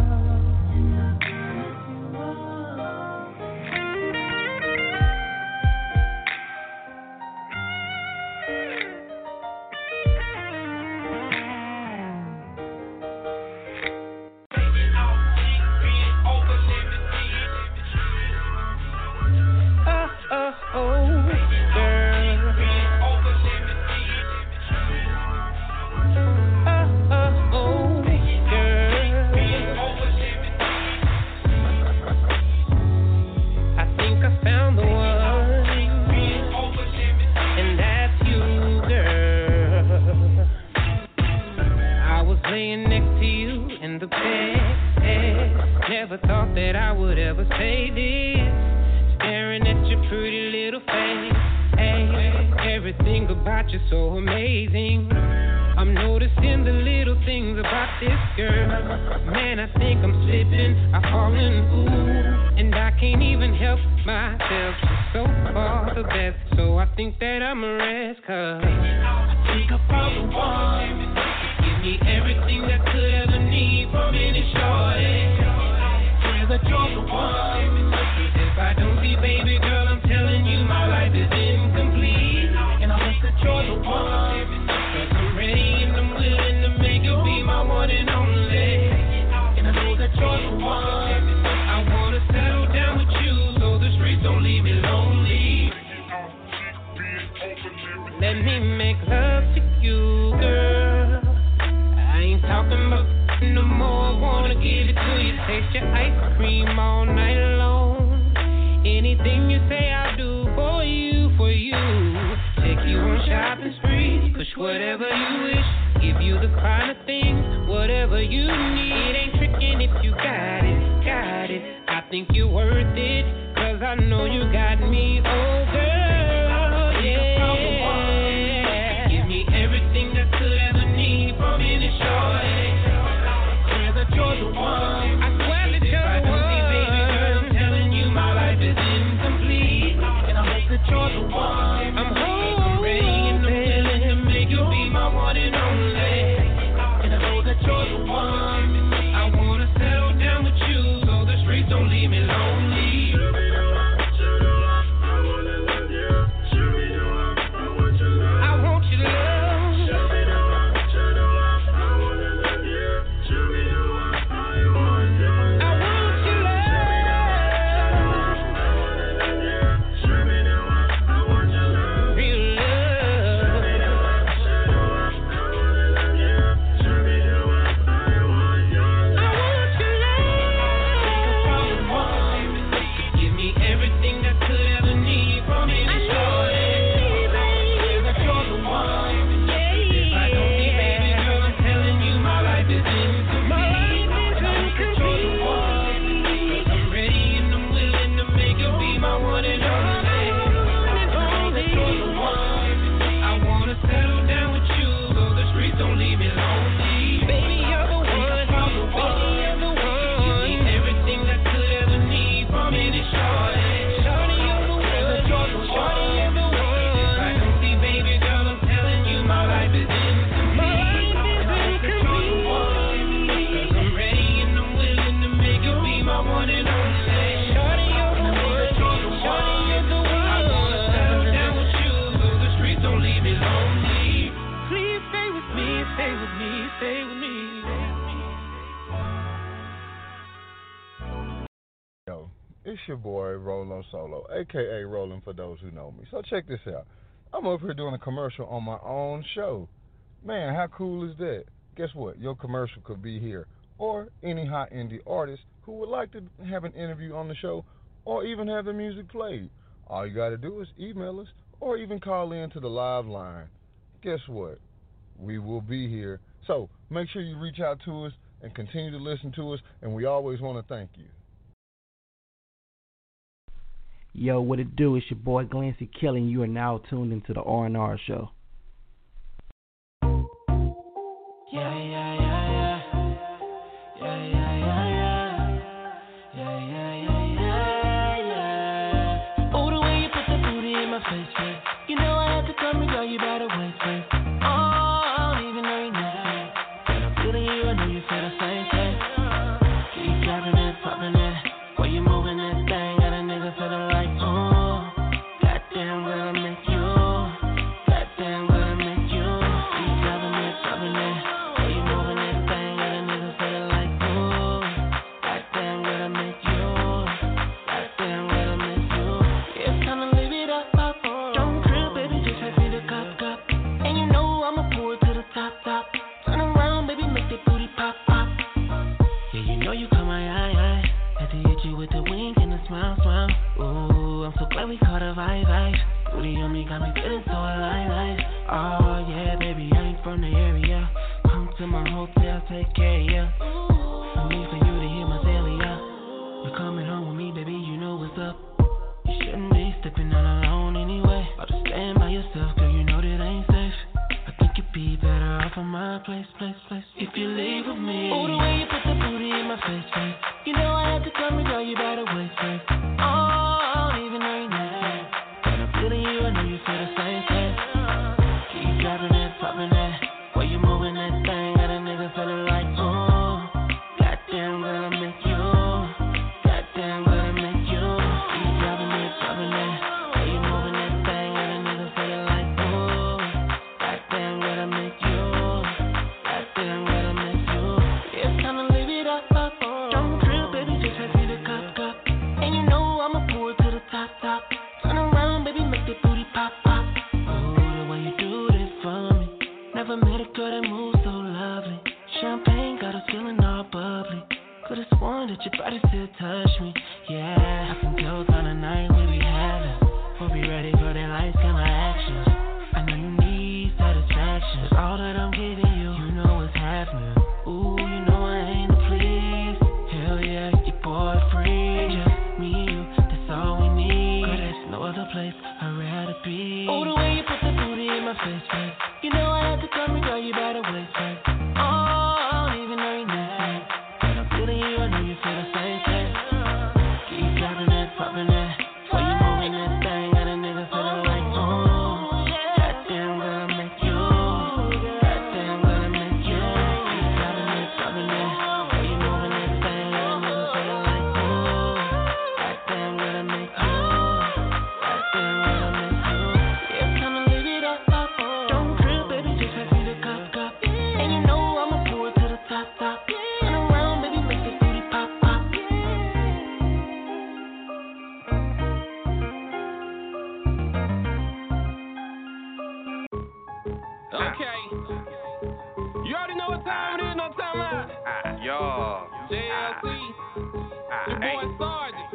Never thought that I would ever say this, staring at your pretty little face. Hey, everything about you so amazing. I'm noticing the little things about this girl. Man, I think I'm slipping, I'm falling, ooh, and I can't even help myself. She's so far the best, so I think that I'm a rest. Cause I think I found the one to give me everything I could ever need from any shorty. Taste your ice cream all night long. Anything you say I'll do for you, for you. Take you on shopping sprees, push whatever you wish. Give you the kind of things, whatever you need. Ain't tricking if you got it, got it. I think you're worth it, cause I know you got me, oh girl, yeah. Give me everything I could ever need from any shorty. Swear that you're the one. I swear that you're the one. Baby girl, I'm telling you my life is incomplete. And I hope that you're the one. I'm ready and I'm willing to make you be my one and only. And I know that you're the one. I wanna settle down with you so the streets don't leave me lonely. It's your boy, Rolo Solo, a.k.a. Rollin' for those who know me. So check this out. I'm up here doing a commercial on my own show. Man, how cool is that? Guess what? Your commercial could be here. Or any hot indie artist who would like to have an interview on the show or even have their music played. All you got to do is email us or even call in to the live line. Guess what? We will be here. So make sure you reach out to us and continue to listen to us, and we always want to thank you. Yo, what it do? It's your boy Glancy Kelly, and you are now tuned into the R&R Show. Oh, the way you put the booty in my face, yeah. You know I had to come and girl, you better wait, wait. Oh, I don't even know your name, but I'm feeling you, I know you feel the same thing. Keep driving it, popping it, while you moving that thing, got a nigga feeling like, oh, goddamn, gonna make you, goddamn, gonna make you. Keep driving it, popping it, while you moving that thing, got a nigga feeling like, oh, goddamn, gonna make you, goddamn, gonna make you. It's time to live it up, up. Don't trip, baby, just have me the cup. And you know I'ma pour it to the top. Turn around, baby, make that booty pop. Yeah, you know you caught my eye. Had to hit you with the wink and the smile. Ooh, I'm so glad we caught a vibe. Booty on me got me feeling so alive. Oh yeah, baby, I ain't from the area. Come to my hotel, take care of ya. No need for you to hear my daily, yeah. You're coming home with me, baby, you know what's up. You shouldn't be stepping out alone anyway. About to stand by yourself, girl, you know that ain't safe. I think you'd be better off on my place. If you leave with me. Oh, the way you put the booty in my face. You know I had to come and girl, you better wait. Oh, I don't even know your name, but I'm feeling you, I know you feel the same thing. Keep driving it, popping it, while you moving that thing, got a nigga feeling like, oh, goddamn, gonna make you, goddamn, gonna make you. Keep driving it, popping it, while you moving that thing, got a nigga feeling like, oh, goddamn, gonna make you, goddamn, gonna make you. It's time to live it up. Don't trip, baby, just have me the cup. And you know I'ma pour it to the top. Turn around, baby, make that booty pop. Oh, the way you do this for me. Never met a girl that moves so lovely. Champagne got us feeling all bubbly. Could've sworn that that your body still touch me. Yeah, I can tell on the night we be having. We'll be ready for their lights and my actions. I know you need satisfaction. That's all that I'm giving you. You know what's happening. Ooh, you know I ain't the please. Hell yeah, your boy free. Just me and you, that's all we need. Girl, there's no other place I'd rather be. Oh, the way you put the booty in my face, babe. You know I have to come and girl, you better wait, babe. Oh, I don't even know your name, but I'm feeling you, I know you feel the same thing. Keep dropping that, popping that. While you moving that thing, got a nigga feeling like, oh, goddamn, gonna make you. Goddamn, gonna make you. Keep dropping that, popping that. While you moving that thing, got a nigga feeling like, oh, goddamn, gonna make you. Goddamn, gonna make you. Yeah, it's time to live it up. Don't trip, baby, just pass me the cup. And you know I'ma pour it to the top. Turn around, baby, make the booty pop. Okay. You already know what time it is, no time out. Yo. JLC. Your boy Sergeant.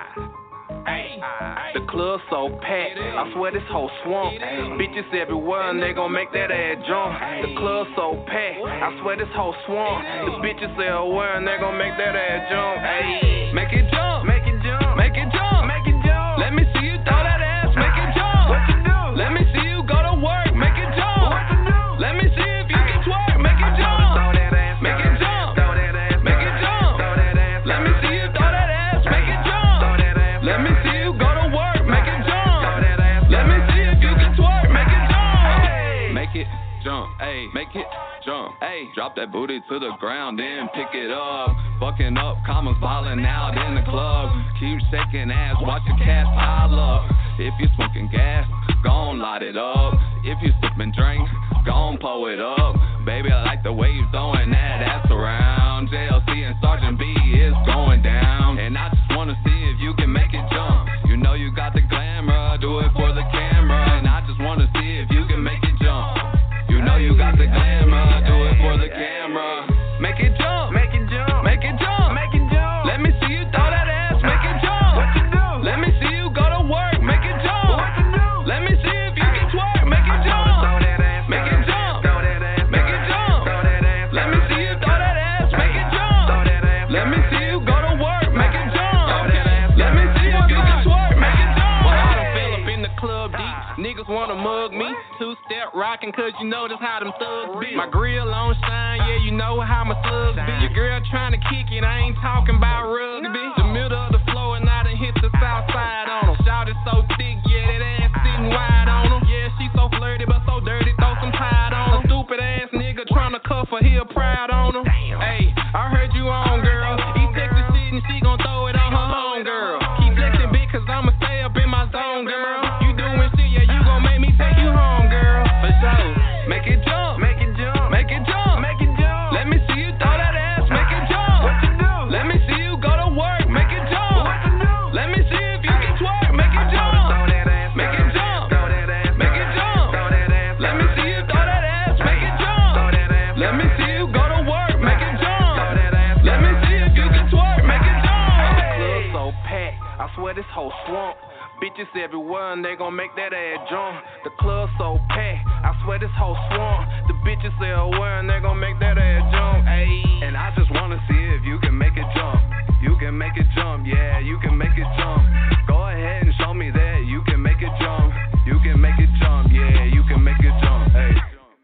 The club so packed, I swear this whole swamp. Bitches everywhere and they gon' make that ass jump. The club so packed, I swear this whole swamp. The bitches everywhere and they gon' make that ass jump. Ayy, make it jump, make it jump, make it jump, make it jump. Let me see you throw that ass, make it jump. What you do? Let me see you go to work, make it jump. What you do? Let me see if you can twerk, make it jump. Throw that ass, make it jump. Throw that ass, make it jump. Throw that ass. Let me see you throw that ass, make it jump. Throw that ass. Let me see you go to work, make it jump. Throw that ass. Let me see if you can twerk, make it jump. Make it jump, ayy, make it jump, ayy. Drop that booty to the ground, then pick it up. Fucking up, commas falling out in the club. Keep shaking ass, watch your cash pile up. If you smoking gas, gon' light it up. If you sipping drink, gon' pull it up. Baby, I like the way you throwing that ass around. JLC and Sergeant B is going down. And I just wanna see if you can make it jump. You know you got the glamour, do it for the camera. And I just wanna see if you can make it jump. You know you got the glamour, do it for the camera. Make it jump, make it jump, make it jump, make it jump. Let me see you throw that ass, make it jump. What you do? Let me see you go to work, make it jump. What you do? Let me see if you can twerk, make it jump. Throw that ass, make it jump. Throw that ass, make it jump. Throw that ass. Let me see you throw that ass, make it jump. Throw that ass. Let me see you go to work, make it jump. Throw that ass. Let me see if you can twerk, make it jump. Well, I done fell up in the club deep. Niggas wanna mug me. Two-step rockin' cause you know that's how them thugs be. My grill on shine, yeah, you know how my slugs be. Your girl tryna kick it, I ain't talking about rugby. The middle of the floor and I done hit the south side on them. Shout it so thick, yeah, that ass sitting wide on them. Yeah, she so flirty but so dirty, throw some tide on them. Stupid ass nigga tryna cuff her, heel proud on them. Hey, I heard you on, girl. He texted shit and she gon' throw it on her home, girl. Keep flexing big cause I'ma stay up in my zone, girl. You doing shit, yeah, you gon' make me take you home, girl. For sure. Make it jump, make it jump, make it jump, make it jump. Let me see you throw that ass, make it jump. What you do? Let me see you go to work, make it jump. What you do? Let me see if you can twerk, make it jump. Throw that ass, make it jump. Throw that ass, make it jump. Throw that ass. Let me see you throw that ass, make it jump. Throw that ass. Let me see you go to work, make it jump. Throw that ass. Let me see if you can twerk, make it jump. The club so packed, I swear this whole swamp. Bitches everywhere and they gon' make that ass jump. The club so packed, I swear this whole swamp. The bitches everywhere and they gon' make that ass jump. Ayy, and I just wanna see if you can make it jump. You can make it jump, yeah, you can make it jump. Go ahead and show me that you can make it jump. You can make it jump, yeah, you can make it jump. Ayy.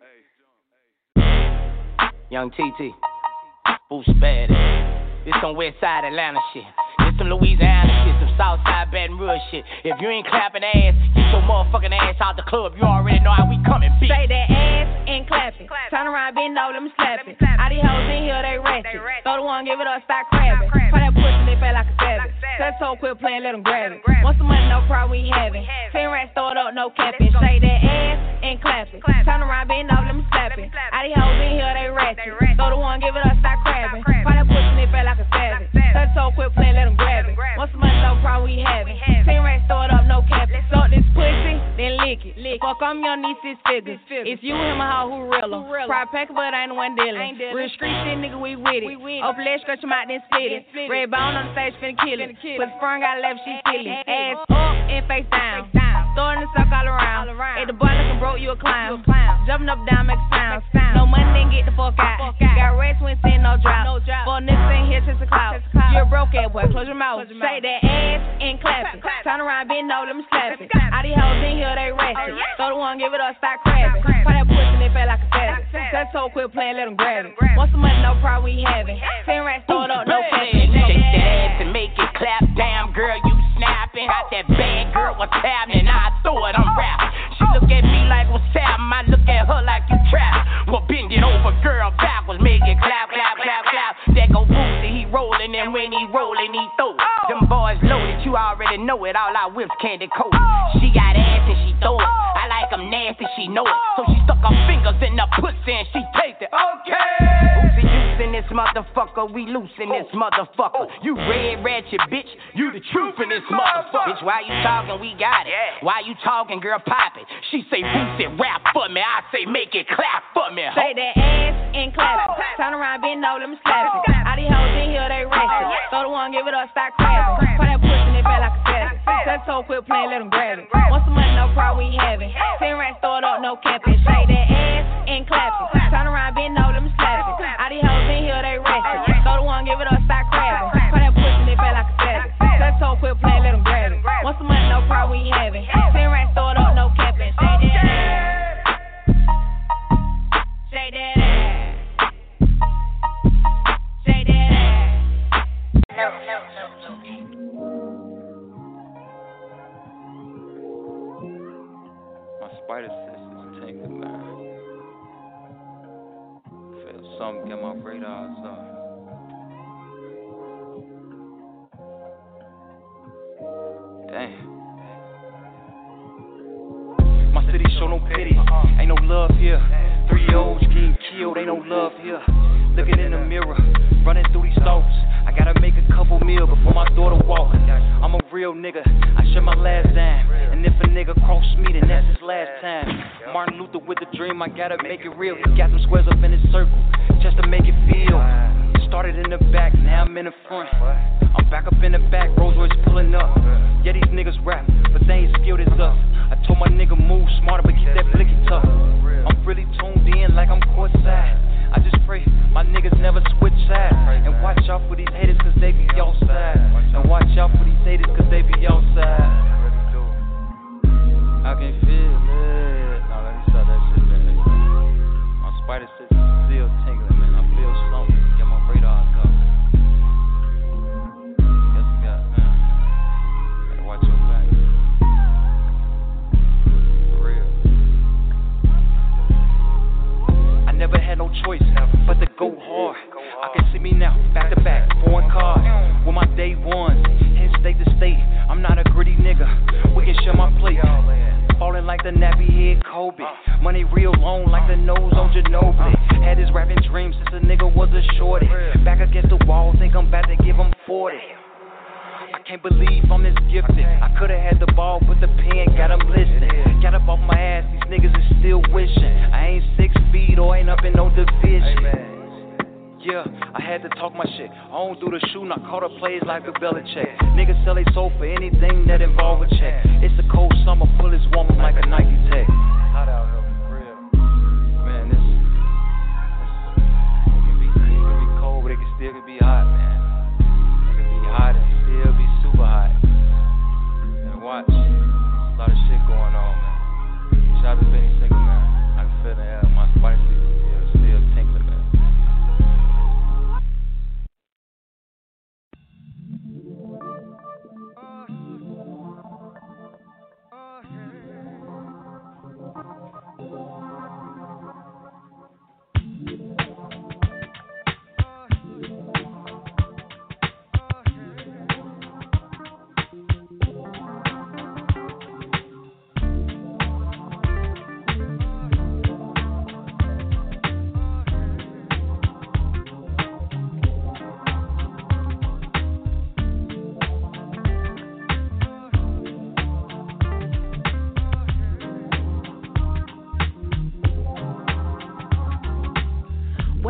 Young TT, Boost Bad. This some West Side Atlanta shit. This some Louisiana shit, some Southside Baton Rouge shit. If you ain't clapping ass, get your motherfucking ass out the club. You already know how we coming, bitch. Say that ass and clap it. Turn around, bend over, let me slap it. All these hoes in here, they ratchet. Throw the one, give it up, start crabbing. For that pussy, they feel like a savage. Tell so quit playing, let them grab it. Want some money, no problem, we having. 10 rats, throw it up, no capping. Say that ass and clap it. Turn around, bend over, let me slap it. All these hoes in here, they ratchet. Throw the one, give it up, start crabbing. For that pussy, they feel like a savage. Tell so quit playing, let them grab it. Want some money, no problem, we having. 10 rats, throw it up, no capping. Suck this pussy, then lick it. Fuck, I'm young, need 6 figures. It's you, him, or her, who realer. Pride packer, but I ain't the one dealing. Real street shit, nigga, we with it. Open leg, stretch him out, then split it. Red bone on the stage, finna kill it. Put the front, got left, she feeling. Ass up and face down. Throwing the sock all around. Hey, the boy looking broke, you a clown. Jumping up, down, make sounds. No money, then get the fuck out. Got rats, we ain't seen no drop. For niggas ain't here, chase a clout. You're a broke ass boy, close your mouth. Say that ass and clap it. Turn around, bend over, let me slap it. All these hoes in here, they ratchet. Throw the one, give it up, start crabbing. Put that pussy, they feel like a savage. That so quit playing, let them grab it. Want some money, no problem, we having. 10 rats, throw it up, no capping. Shake that ass and make it clap. Damn, girl, you snapping. Got that bad girl, what's happening? I throw it, I'm rapping. She look at me like what's happening. I look at her like you trapped. Well, bend it over, girl, backwards, make it clap, clap, clap, clap. That go Boosie, he rollin', and when he rollin', he throw it. Them boys loaded, you already know it. All I whips candy coat. She got ass and she throw it. I like them nasty, she know it. So she stuck her fingers in the pussy and she taste it. Okay. Boosie juice in this motherfucker, we loose in this motherfucker. You red ratchet bitch, you the truth in this motherfucker. Bitch, why you talking? We got it. Why you talking, girl? Pop it. She say Boosie rap for me. I say make it clap for me. Say that ass and clap it. Turn around, bend over, let me slap it. All these hoes in here, they ratchet. Throw the one, give it up, start crabbing. Put that pussy in it feel like a savage. That toe quit playing, let them grab it. Want some money, no problem, we having. 10 rats, throw it up, no capping. Shake that ass and clap it. Turn around, bend over, let me slap it. All these hoes in here, they ratchet. Throw the one, give it up, start crabbing. Put that pussy in it feel like a savage. That toe quit playing, let them grab it. Want some money, no problem, we having. 10 rats, throw it up, no capping. Shake that ass. Shake that ass. Shake that ass. No. My spider senses tingling, man. Feel something get my radars up. Damn. My city show no pity, ain't no love here. 3 olds getting killed, ain't no love here. Looking in the mirror, running through these thoughts. I gotta make a couple meal before my daughter walk. I'm a real nigga, I share my last dime. And if a nigga cross me, then that's his last time. Martin Luther with the dream, I gotta make it real. He got some squares up in his circle, just to make it feel. Started in the back, now I'm in the front. I'm back up in the back, Rolls Royce pulling up. Yeah, these niggas rap, but they ain't skilled as us. I told my nigga move smarter, but keep that blicky tough. I'm really tuned in like I'm courtside. I just pray my niggas never switch sides. And watch out for these haters cause they be outside. And watch out for these haters cause they be outside. I can feel it. Now let me stop that shit, man. My spider sense is still tingling, man. I feel something. Get my radar up. Yes, God, man. Gotta watch your back. For real. I never had no choice but to go hard. I can see me now, back to back, foreign cars. With my day ones, head state to state. I'm not a gritty nigga, we can share my plate. Falling like the nappy head Kobe. Money real long like the nose on Ginobili. Had this rapping dream since a nigga was a shorty. Back against the wall, think I'm about to give him 40. I can't believe I'm this gifted. I could've had the ball, but the pen got him listening. Got up off my ass, these niggas is still wishing. I ain't 6 feet or ain't up in no division. Yeah, I had to talk my shit. I don't do the shooting, I call the plays like a Belichick. Niggas sell they soul for anything that involve a check. It's a cold summer, bullets warm them like a Nike Tech. Hot out here, for real. Man, it can be cold, but it can still be hot, man. It can be hot and still be super hot. And watch, a lot of shit going on, man. Shout out to Benny Singer, man. I can feel the air, my spicy is still tingling, man.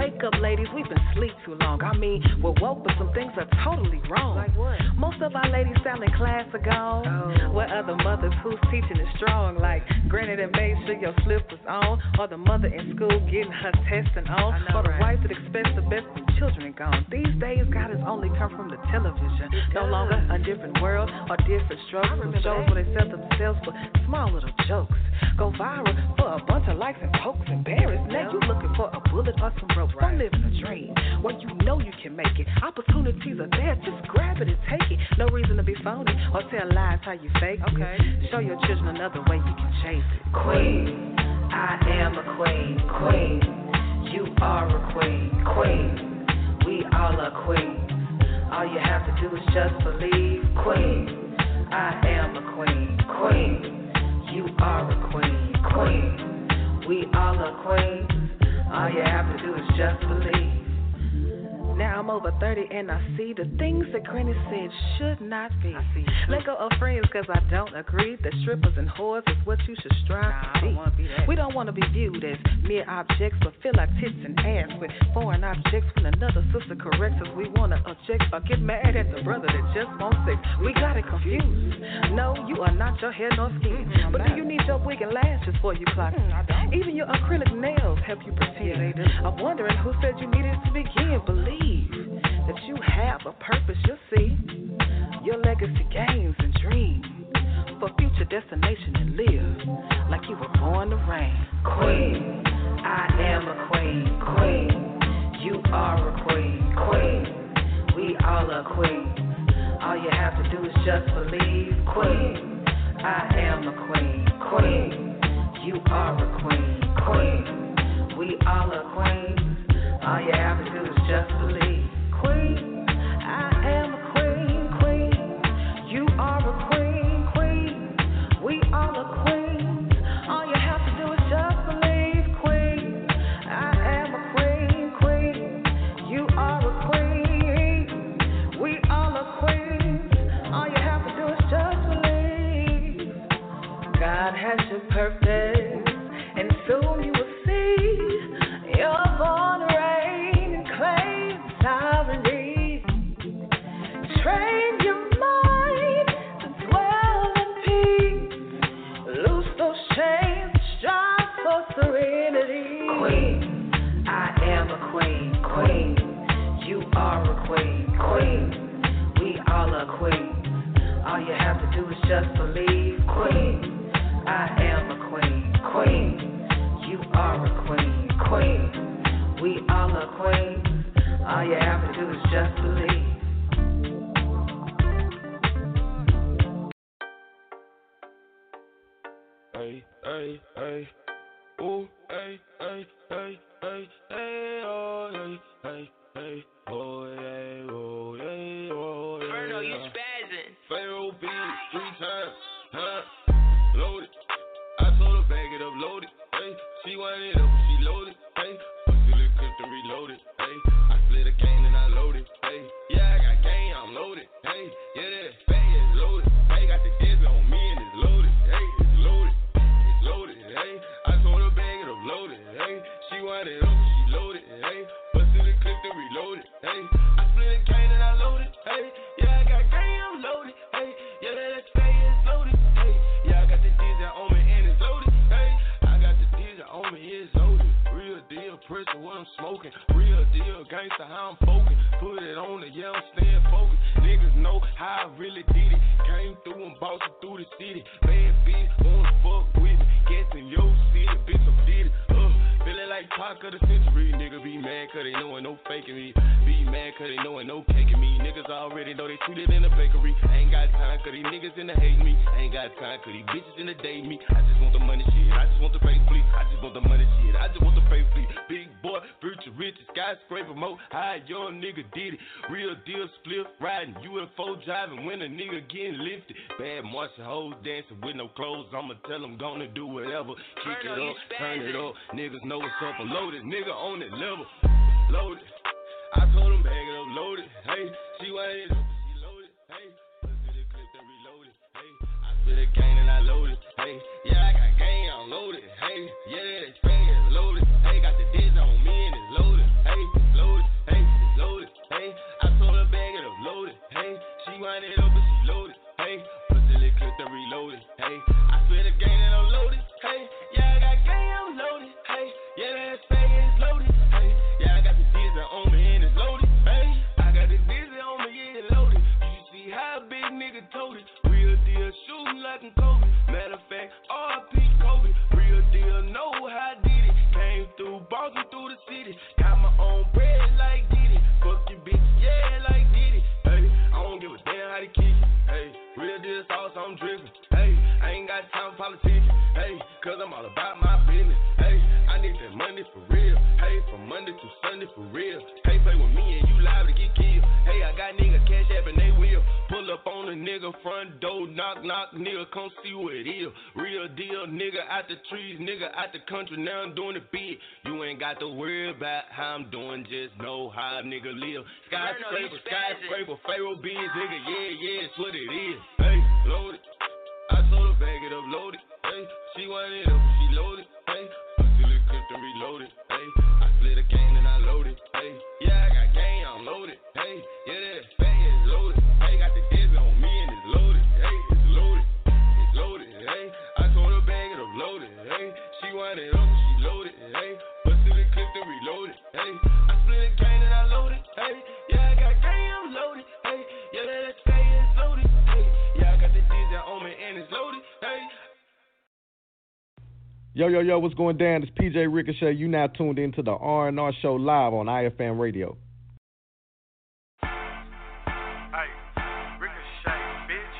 Wake up, ladies, we've been asleep too long. I mean, we're woke, but some things are totally wrong. Like what? Most of our ladies sound in class are gone. Oh. What other mothers whose teaching is strong? Like granny that made sure your slip was on, or the mother in school getting her testing on, or the wife that expects the best when children gone. These days, God has only come from the television. No longer a different world or different strokes. Some shows where they set themselves for small little jokes. Go viral for a bunch of likes and pokes and embarrassed. Now you looking for a bullet or some ropes. Don't live in a dream where you know you can make it. Opportunities are there, just grab it and take it. No reason to be phony or tell lies how you fake it. Show your children another way you can chase it. Queen, I am a queen. Queen, you are a queen. Queen, we all are queens. All you have to do is just believe. Queen, I am a queen. Queen, you are a queen. Queen, we all are queens. All you have to do is just believe. Now I'm over 30 and I see the things that Granny said should not be. Let go of friends cause I don't agree that strippers and whores is what you should strive to be. We don't want to be viewed as mere objects but feel like tits and ass with foreign objects. When another sister corrects us, we want to object or get mad at the brother that just wants sex. We got it confused. No, you are not your hair nor skin. But do you need your wig and lashes for you clock? Even your acrylic nails help you pretend. I'm wondering who said you needed to begin. Believe that you have a purpose, you'll see. Your legacy gains and dreams for future destination and live like you were born to reign. Queen, I am a queen. Queen, you are a queen. Queen, we all are queens. All you have to do is just believe. Queen, I am a queen. Queen, you are a queen. Queen, we all are queens. All you have to do is just believe. Queen, I am a queen. Queen, you are a queen. Queen, we all are queens. All you have to do is just believe. Queen, I am a queen. Queen, you are a queen. We all are queens. All you have to do is just believe. God has your purpose, and soon you will see. You're born to reign and claim sovereignty. Train your mind to dwell in peace. Loose those chains, strive for serenity. Queen, I am a queen. Queen, you are a queen. Queen, we all are queens. All you have to do is just believe. Queen, I am a queen. Queen, you are a queen. Queen, we all are queens. All you have to do is just believe. Hey, hey, hey, ooh, hey, hey, hey, hey, hey, oh, hey, hey, hey, oh, hey, oh, hey, oh, hey. Ferno, you spazzing. Pharaoh beat 3 times, huh? Loaded. I told her bag it up, loaded. Hey, she wanted it up, she loaded. Hey, pussy look good to reload it. Hey, I split a cane and I loaded. Hey, yeah, I got game, I'm loaded. Hey, yeah, that fat is loaded. Hey, got the kids on me and it's loaded. Hey, it's loaded. It's loaded. Hey, I told her bag it up, loaded. Hey, she wanted it up, she loaded. Hey, pussy look good to reload it. Hey, I split a cane and I loaded. Hey, yeah, I got game, I'm loaded. Hey, yeah, that fat is loaded. Hey, yeah, I got the diesel on me and it's loaded. Hey, I got the diesel on me, it's loaded. Real deal, pressure, what I'm smoking. Real deal, gangsta, how I'm focused. Put it on it, yeah, I'm staying focused. Niggas know how I really did it. Came through and bounced through the city. Bad bitch, wanna fuck with me. Guessing your city, bitch, I'm did it. Feeling like Pac of the century. Nigga be mad cause they know ain't no faking me. Be mad cause they know ain't no caking me. Niggas already know they treated in the bakery. I ain't got time cause these niggas in the hate me. I ain't got time cause these bitches in the date me. I just want the money shit. I just want the fake fleet. I just want the money shit. I just want the fake fleet. Big boy, future rich, skyscraper mo. High young nigga did it. Real deal split riding. UFO driving when a nigga getting lifted. Bad Martian hoes dancing with no clothes. I'ma tell them gonna do whatever. Kick it up, turn it up. Niggas know what's up. I'm loaded. Nigga on that level. Loaded. I told him bag it up, loaded. Hey, she wanted it up, she loaded. Hey, pussy the clip and reloaded. Hey, I spit a cane and I loaded. Hey, yeah, I got game, I'm loaded. Hey, yeah, that fat is loaded. Hey, got the diz on me and it's loaded. Hey, and it's loaded. Hey, yeah, I got the diesel on me and it's loaded. Hey, I got the diesel on me, yeah, it's loaded. You see how big nigga told it. Real deal, shooting like I'm Kobe. Matter of fact, RP Kobe. Real deal, know how I did it. Came through, bouncing through the city. Got my own bread like Diddy. Fuck your bitch, yeah, like Diddy. Hey, I don't give a damn how they kick it. Hey, real deal sauce, I'm dripping. Hey, I ain't got time for politics. Hey, cause I'm all about my business. Hey, I need that money for real. Hey, from Monday to Sunday for real. Hey, play with me and you liable to get killed. Hey, I got nigga cash app and they will. Pull up on a nigga front door, knock, knock, nigga, come see what it is. Real deal, nigga out the trees, nigga out the country, now I'm doing it big. You ain't got to worry about how I'm doing, just know how a nigga live. Skyscraper, Pharaoh beans, nigga, yeah, it's what it is. Hey, loaded. I told her bag it up, loaded. Hey, she wanted it up, she loaded. Hey, I still equipped and reloaded. Hey, I split a cane and I loaded. Hey, yeah, I got game, I'm loaded. Hey, yeah, that fat is loaded. Hey, got the diesel on me and it's loaded. Hey, it's loaded. It's loaded. Hey, I told her bag it up, loaded. Hey, she wanted it up, she loaded. Hey, but still equipped and reloaded. Hey, I split a cane and I loaded. Hey, yeah, I got game, I'm loaded. Hey, yeah, that fat is loaded. Hey, yeah, I got the diesel on me and it's loaded. Hey. Yo, what's going down? It's PJ Ricochet. You now tuned into the R&R Show live on IFM Radio. Hey, Ricochet, bitch.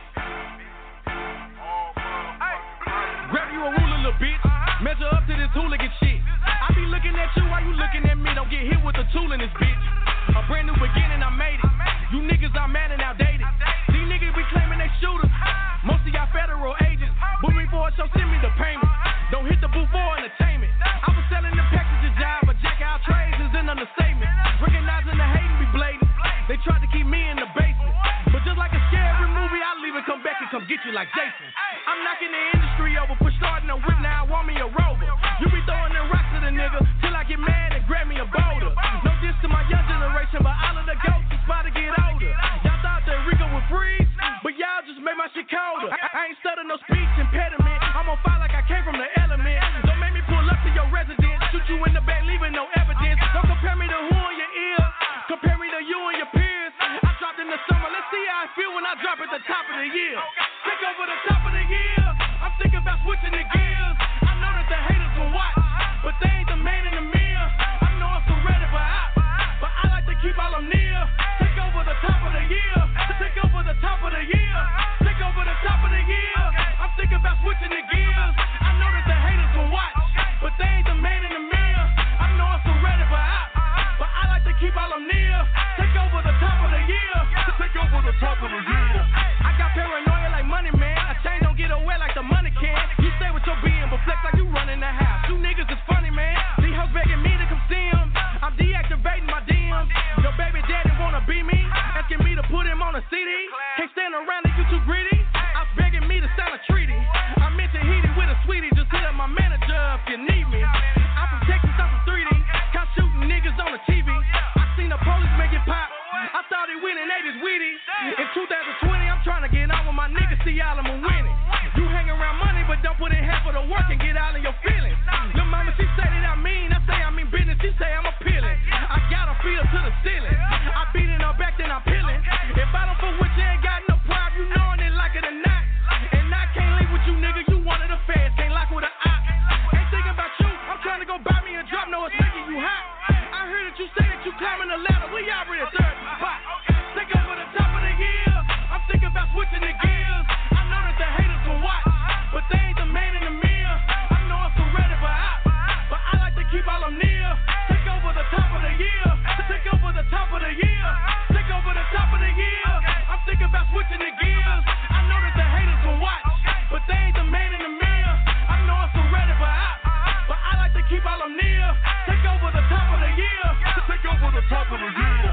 Grab you a ruler, little bitch. Measure up to this hooligan shit. I be looking at you while you looking at me. Don't get hit with a tool in this bitch. A brand new beginning, I made it. You niggas are mad and outdated. These niggas be claiming they shooters. Most of y'all federal agents. Book me for a show, send me the payment. Don't hit the booth for entertainment. I was selling the packages job, but jack out trades is an understatement. Recognizing the hating be blatant. They tried to keep me in the basement. But just like a scary movie, I leave and come back and come get you like Jason. I'm knocking the industry over, push starting a whip, now I want me a rover. You be throwing them rocks at a nigga till I get mad and grab me a boulder. No diss to my young generation, but all of the goats is about to get older. Y'all thought that Rico would freeze, but y'all just made my shit colder. I ain't stuttering no speech impediment. I'm on fire like I came from the element. Don't make me pull up to your residence, shoot you in the back, leaving no evidence. Don't compare me to who in your ear, compare me to you and your peers. I dropped in the summer, let's see how I feel when I drop at the top of the year. Take over the top of the year, I'm thinking about switching the gears. I know that the haters will watch, but they ain't the man in the mirror. I know I'm so ready for out, but I like to keep all them near. Take over the top of the year, take over the top of the year, take over the top of the year. I'm thinking about switching the gears. I know that the haters will watch, but they ain't the man in the mirror. I know I'm so ready for out, but I like to keep all them near. Take over the top of the year, take over the top of the year. I got paranoia like money, man. A chain don't get away like the money can. You stay with your being, but flex like you running the house. You niggas is funny, man. These hoes begging me to come see them. I'm deactivating my DMs. Your baby daddy wanna be me, asking me to put him on a CD. Can't stand around if you too greedy. I'm begging me to sign a treaty. I'm into heated with a sweetie. Just hit up my manager if you need me. I'm from Texas, I'm from 3D. Caught shooting niggas on the TV. I seen the police make it pop. I thought he winning, they just weedy. In 2020, I'm trying to get on with my niggas, see all of them winning. You hang around money, but don't put in half of the work and get all in your feelings. Lil' mama, she say that I mean business, she say I'm appealing. I got her feet up to the ceiling. I beating her back, then I'm peeling. If I don't fuck with you, ain't got no pride, you knowin' it like it or not. And I can't link with you, nigga, you one of the feds, can't lock with a op. Ain't thinking about you, I'm trying to go buy me a drop, no, it's making you hot. I heard that you say that you climbing the ladder, we already at third spot. Take over the top of the year, I'm thinking about switching the gears. I know that the haters will watch, but they ain't the man in the mirror. I know I'm so ready for out, but I like to keep all them near. Take over the top of the year, take over the top of the year, take over the top of the year. I'm thinking about switching the gears. I know that the haters will watch, but they ain't the man in the mirror. I know I'm so ready for out, but I like to keep all them near. Take over the top of the year, take over the top of the year.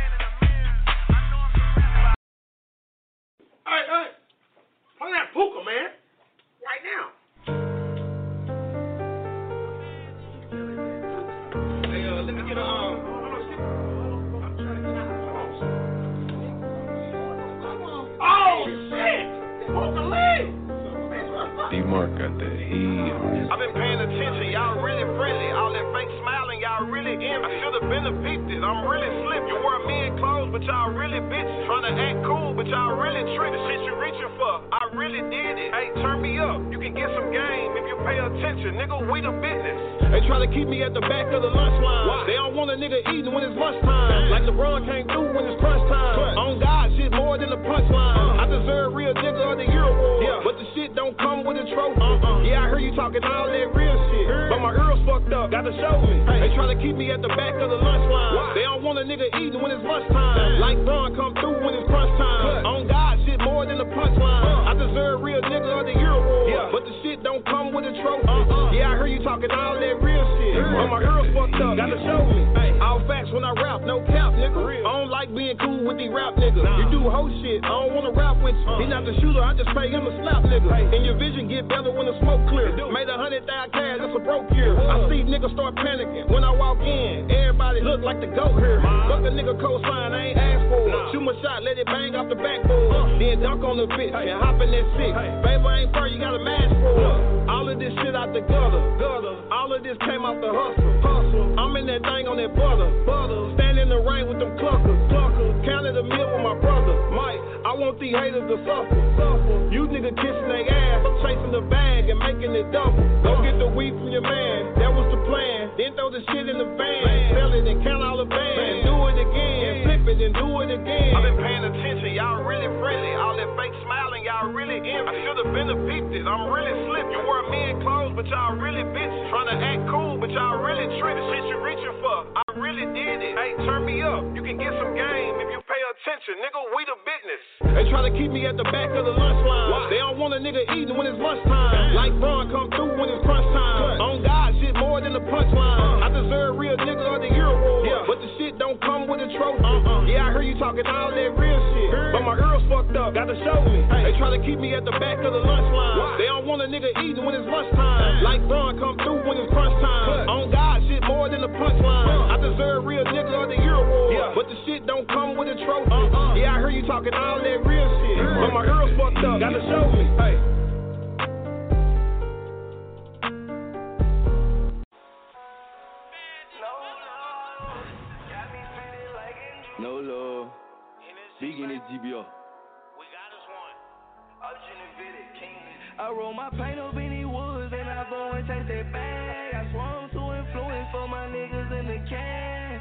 Hey, play that puka, man. D-Mark got that heat. I've been paying attention, y'all really friendly. All that fake smiling, y'all really envy. I should've been evicted, I'm really slipped. You wear men clothes, but y'all really bitches. Trying to act cool, but y'all really tripping. The shit you reaching for, I really did it. Hey, turn me up, you can get some game if you pay attention. Nigga, we the business. They try to keep me at the back of the lunch line. Why? They don't want a nigga eating when it's lunchtime. Like LeBron came through when it's crunch time. On God, shit more than the punchline. I deserve real nigga of the year award. But the shit don't come with a trophy. Yeah, I heard you talking all that real shit. But my ear's fucked up, gotta show me. They try to keep me at the back of the lunch line. Why? They don't want a nigga eating when it's lunchtime. Like Braun come through when it's crunch time. On God, shit more than the punchline. I deserve real nigga of the year award. But the shit don't come with a trophy. Yeah, I heard you talking all that real shit. But my ear's fucked up, gotta show me. All facts when I rap, no cap, nigga. I don't like being cool with these rap niggas. You do hoe shit, I don't wanna rap with you. He not the shooter, I just pay him to slap nigga. And your vision get better when the smoke clear. Made 100,000 cash, that's a broke year. I see niggas start panicking when I walk in. Everybody look like the goat here. Fuck a nigga cosign, I ain't asked for it. Shoot my shot, let it bang off the backboard. Then dunk on the bitch and hop in that six. Favor ain't fur, you gotta match for it. All of this shit out the gutter. All of this came out the hustle. I'm in that thing on that butter. Stand in the rain with them cluckers. Counted a meal with my brother. Mike, I want these haters to suffer. You niggas kissing their ass, chasing the bag and making it double. Go get the weed from your man, that was the plan. Then throw the shit in the van, sell it and count all the bands. Do it again, flip it and do it again. I've been paying attention, y'all really friendly. All that fake smiling, y'all really envy. I should've been evicted, I'm really slipped. You wear men clothes, but y'all really bitches. Trying to act cool, but y'all really tripping. The shit you reaching for, I really did it. Hey, turn me up, you can get some game if you pay attention. Nigga, we the business. They try to keep me at the back of the lunch line. Why? They don't want a nigga eating when it's lunchtime. Like Braun come through when it's crunch time. On God, shit more than the punchline. I deserve real nigga of the year award. But the shit don't come with a trophy. Yeah, I heard you talking all that real shit. But my ear's fucked up, gotta show me. They try to keep me at the back of the lunch line. Why? They don't want a nigga eating when it's lunchtime. Like Braun come through when it's crunch time. On God, shit more than the punchline. I deserve real nigga of the year award. But the shit don't come with a trophy. Yeah, I heard you talking all that real shit. But my ear's fucked up, gotta show me. Hey. No love. Speaking is GBO. I roll my paint up in the woods and I go and take that bag. I swung to influence for my niggas in the can.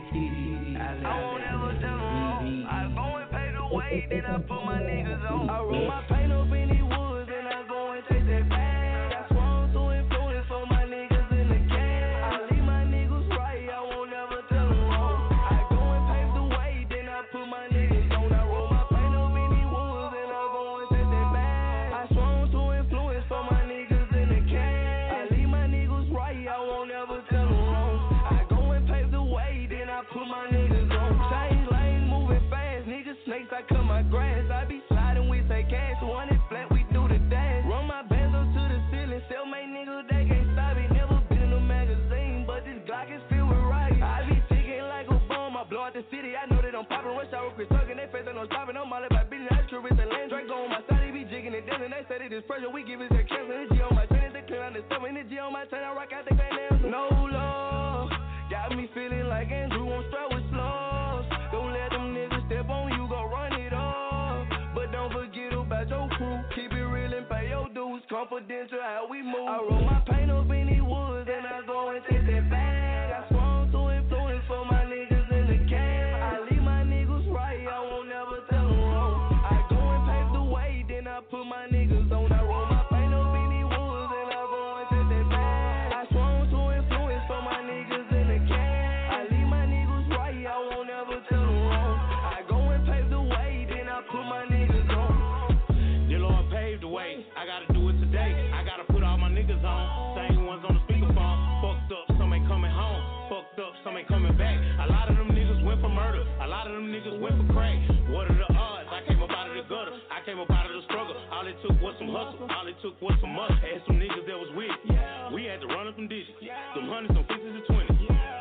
I won't ever tell them wrong. I go and pay the way, then I put my niggas on. I roll my paint up in the woods and I go and take that bag. I swung to influence for my niggas in the can. I leave my niggas right, I won't ever tell them wrong. I go and pave the way, then I put my niggas on. I roll my paint up in the woods and I go and take that bag. I swung to influence for my niggas in the can. I leave my niggas right, I won't ever tell them wrong. I go and pave the way, then I put my niggas on. Change lane, moving fast, niggas snakes, I cut my grass. I be sliding with that cash, one is flat, we do the dash. Run my bands up to the ceiling, sell my niggas, they can't stop it. Never been in a magazine, but this Glock is filled with rice. I be ticking like a bomb, I blow out the city, I know that I'm popping. Rush hour, Chris Tucker, they face, ain't no stopping. I'm all about business, I true, it's a land Drake on my side, he be jigging and dancing. They say that this pressure, we give it that cancer. Energy on my chain, they clear on the stuff, energy on my chain, I rock out the canals. No love, got me feeling like Andrew on strap with slugs. Don't let them niggas step on you, go run it up. But don't forget about your crew, keep it real and pay your dues. Confidential how we move. I roll my paint up in the woods and I go and take that bag. I swung to influence for my niggas in the can. I leave my niggas right, I won't never tell them wrong. I go and pave the way, then I put my niggas on. I roll my paint up in the woods and I go and take that bag. I swung to influence for my niggas in the can. I leave my niggas right, I won't ever tell them wrong. I go and pave the way, then I put my niggas on. The Lord paved the way, I gotta do it today. I gotta put all my niggas on. Same ones on the speakerphone. Fucked up, some ain't coming home. Fucked up, some ain't coming back. A lot of them niggas went for murder. A lot of them niggas went for crack. What are the odds? I came up out of the gutter. I came up out of the struggle. All it took was some hustle. All it took was some muscle. Had some niggas that was with it. We had to run up them digits. Them hundreds, some 50s and 20s.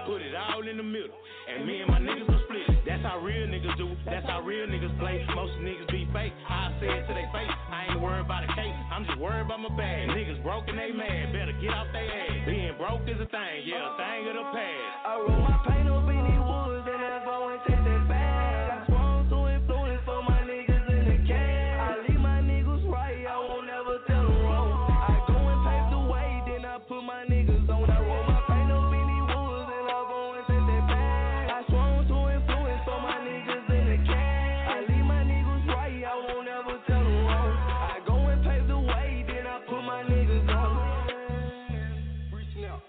put it all in the middle. And me and my niggas will split it. That's how real niggas do. That's how real niggas play. Most niggas be fake. I say it to their face. I ain't worried about a case. I'm just worried about my bag. Niggas broke and they mad. Better get off their ass. Being broke is a thing. Yeah, a thing of the past. I roll my paint up in these woods and I go and take that bag. I swung to influence for my niggas in the can. I leave my niggas right. I won't ever tell them wrong. I go and pave the way. Then I put my niggas on. I roll my paint up in these woods and I go and take that bag. I swung to influence for my niggas in the can. I leave my niggas right. I won't ever tell them wrong. I go and pave the way. Then I put my niggas on. Reaching out.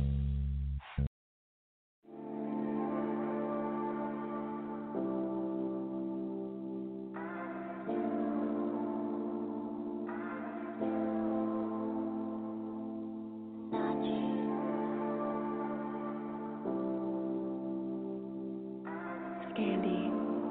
Candy.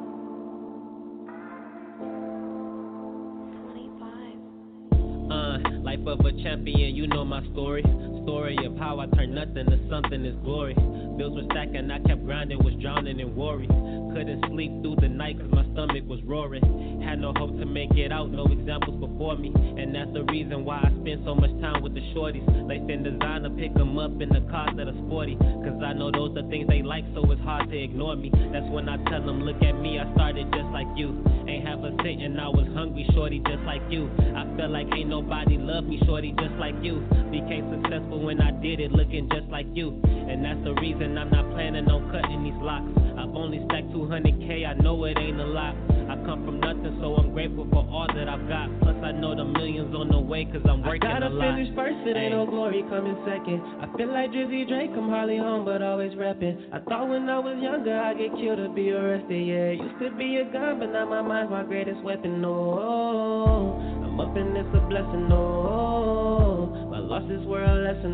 Life of a champion, you know my story. Story of how I turned nothing to something is glory. Bills were stacking, I kept grinding, was drowning in worry. Couldn't sleep through the night cause my stomach was roaring. Had no hope to make it out, no examples before me. And that's the reason why I spend so much time with the shorties. Laced in designer, pick them up in the cars that are sporty. Cause I know those are things they like, so it's hard to ignore me. That's when I tell them, look at me, I started just like you. Ain't have a cent and I was hungry, shorty, just like you. I felt like ain't nobody love me, shorty, just like you. Became successful when I did it, looking just like you. And that's the reason I'm not planning on cutting these locks. I've only stacked 200K, I know it ain't a lot. I come from nothing, so I'm grateful for all that I've got. Plus I know the millions on the way, cause I'm working a lot. I gotta finish first, it ain't no glory coming second. I feel like Drizzy Drake, I'm hardly home, but always reppin'. I thought when I was younger, I'd get killed or be arrested, yeah. Used to be a gun, but now my mind's my greatest weapon, no. I'm up and it's a blessing, no. My losses were a lesson,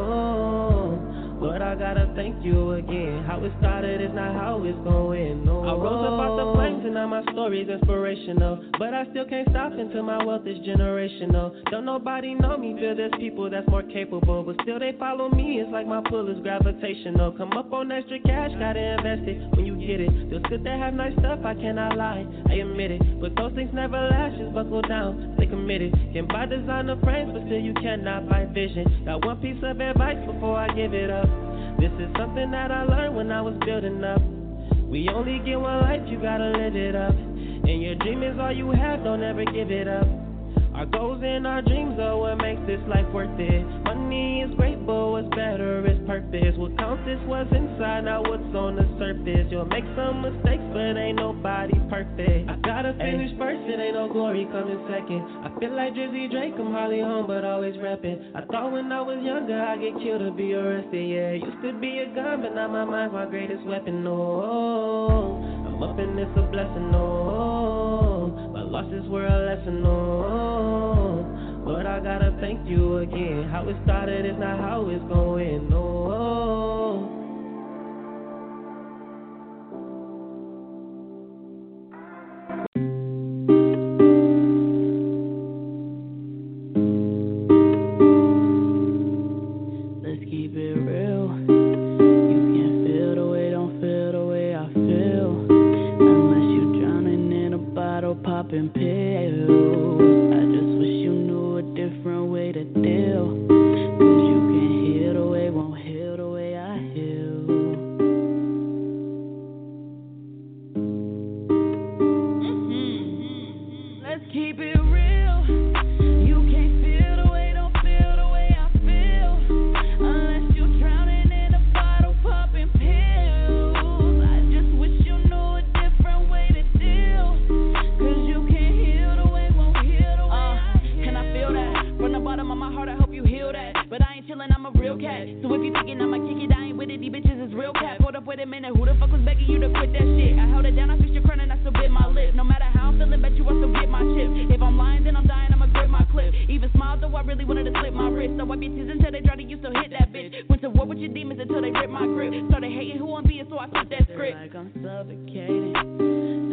no. Lord, I gotta thank you again. How it started is not how it's going, no. I rose up out the flames and now my story's inspirational. But I still can't stop until my wealth is generational. Don't nobody know me, feel there's people that's more capable. But still they follow me, it's like my pull is gravitational. Come up on extra cash, gotta invest it when you get it. Feels good to have nice stuff, I cannot lie, I admit it. But those things never last, just buckle down, stay committed. Can buy designer frames, but still you cannot buy vision. Got one piece of advice before I give it up. This is something that I learned when I was building up. We only get one life, you gotta live it up. And your dream is all you have, don't ever give it up. Our goals and our dreams are what makes this life worth it. Money is great, but what's better is purpose. What counts is what's inside, not what's on the surface. You'll make some mistakes, but ain't nobody perfect. I gotta finish first, it ain't no glory coming second. I feel like Drizzy Drake, I'm hardly home, but always reppin'. I thought when I was younger, I'd get killed or be arrested, yeah. Used to be a gun, but now my mind's my greatest weapon, no. I'm up and it's a blessing, no. My losses were a lesson, no. Lord, I gotta thank you again. How it started is not how it's going, no. Let's keep it real. You can't feel the way, don't feel the way I feel. Unless you drowning in a bottle, popping pills. I just wish you knew a different way to deal. Cause you can't heal the way, won't heal the way I heal. Let's keep it real. You can't feel the way, don't feel the way I feel. Unless you're drowning in a bottle, popping pills. I just wish you knew a different way to deal. Cause you can't heal the way, won't heal the way I heal. Can I feel that? From the bottom of my heart, I hope you heal that. But I ain't chillin', I'm a real cat. So if you thinking I'ma kick it, I ain't with it. These bitches is real cat. Hold up, wait a minute, who the fuck was begging you to quit that shit? I held it down, I fixed your crown and I still bit my lip. No matter how I'm feeling, bet you I still get my chip. If I'm lying, then I'm dying, I'ma grip my clip. Even smile, though I really wanted to slip my wrist. So I be teasing until they try to you still hit that bitch. Went to war with your demons until they ripped my grip. Started hating who I'm being, so I flipped that script. Feel like I'm suffocating.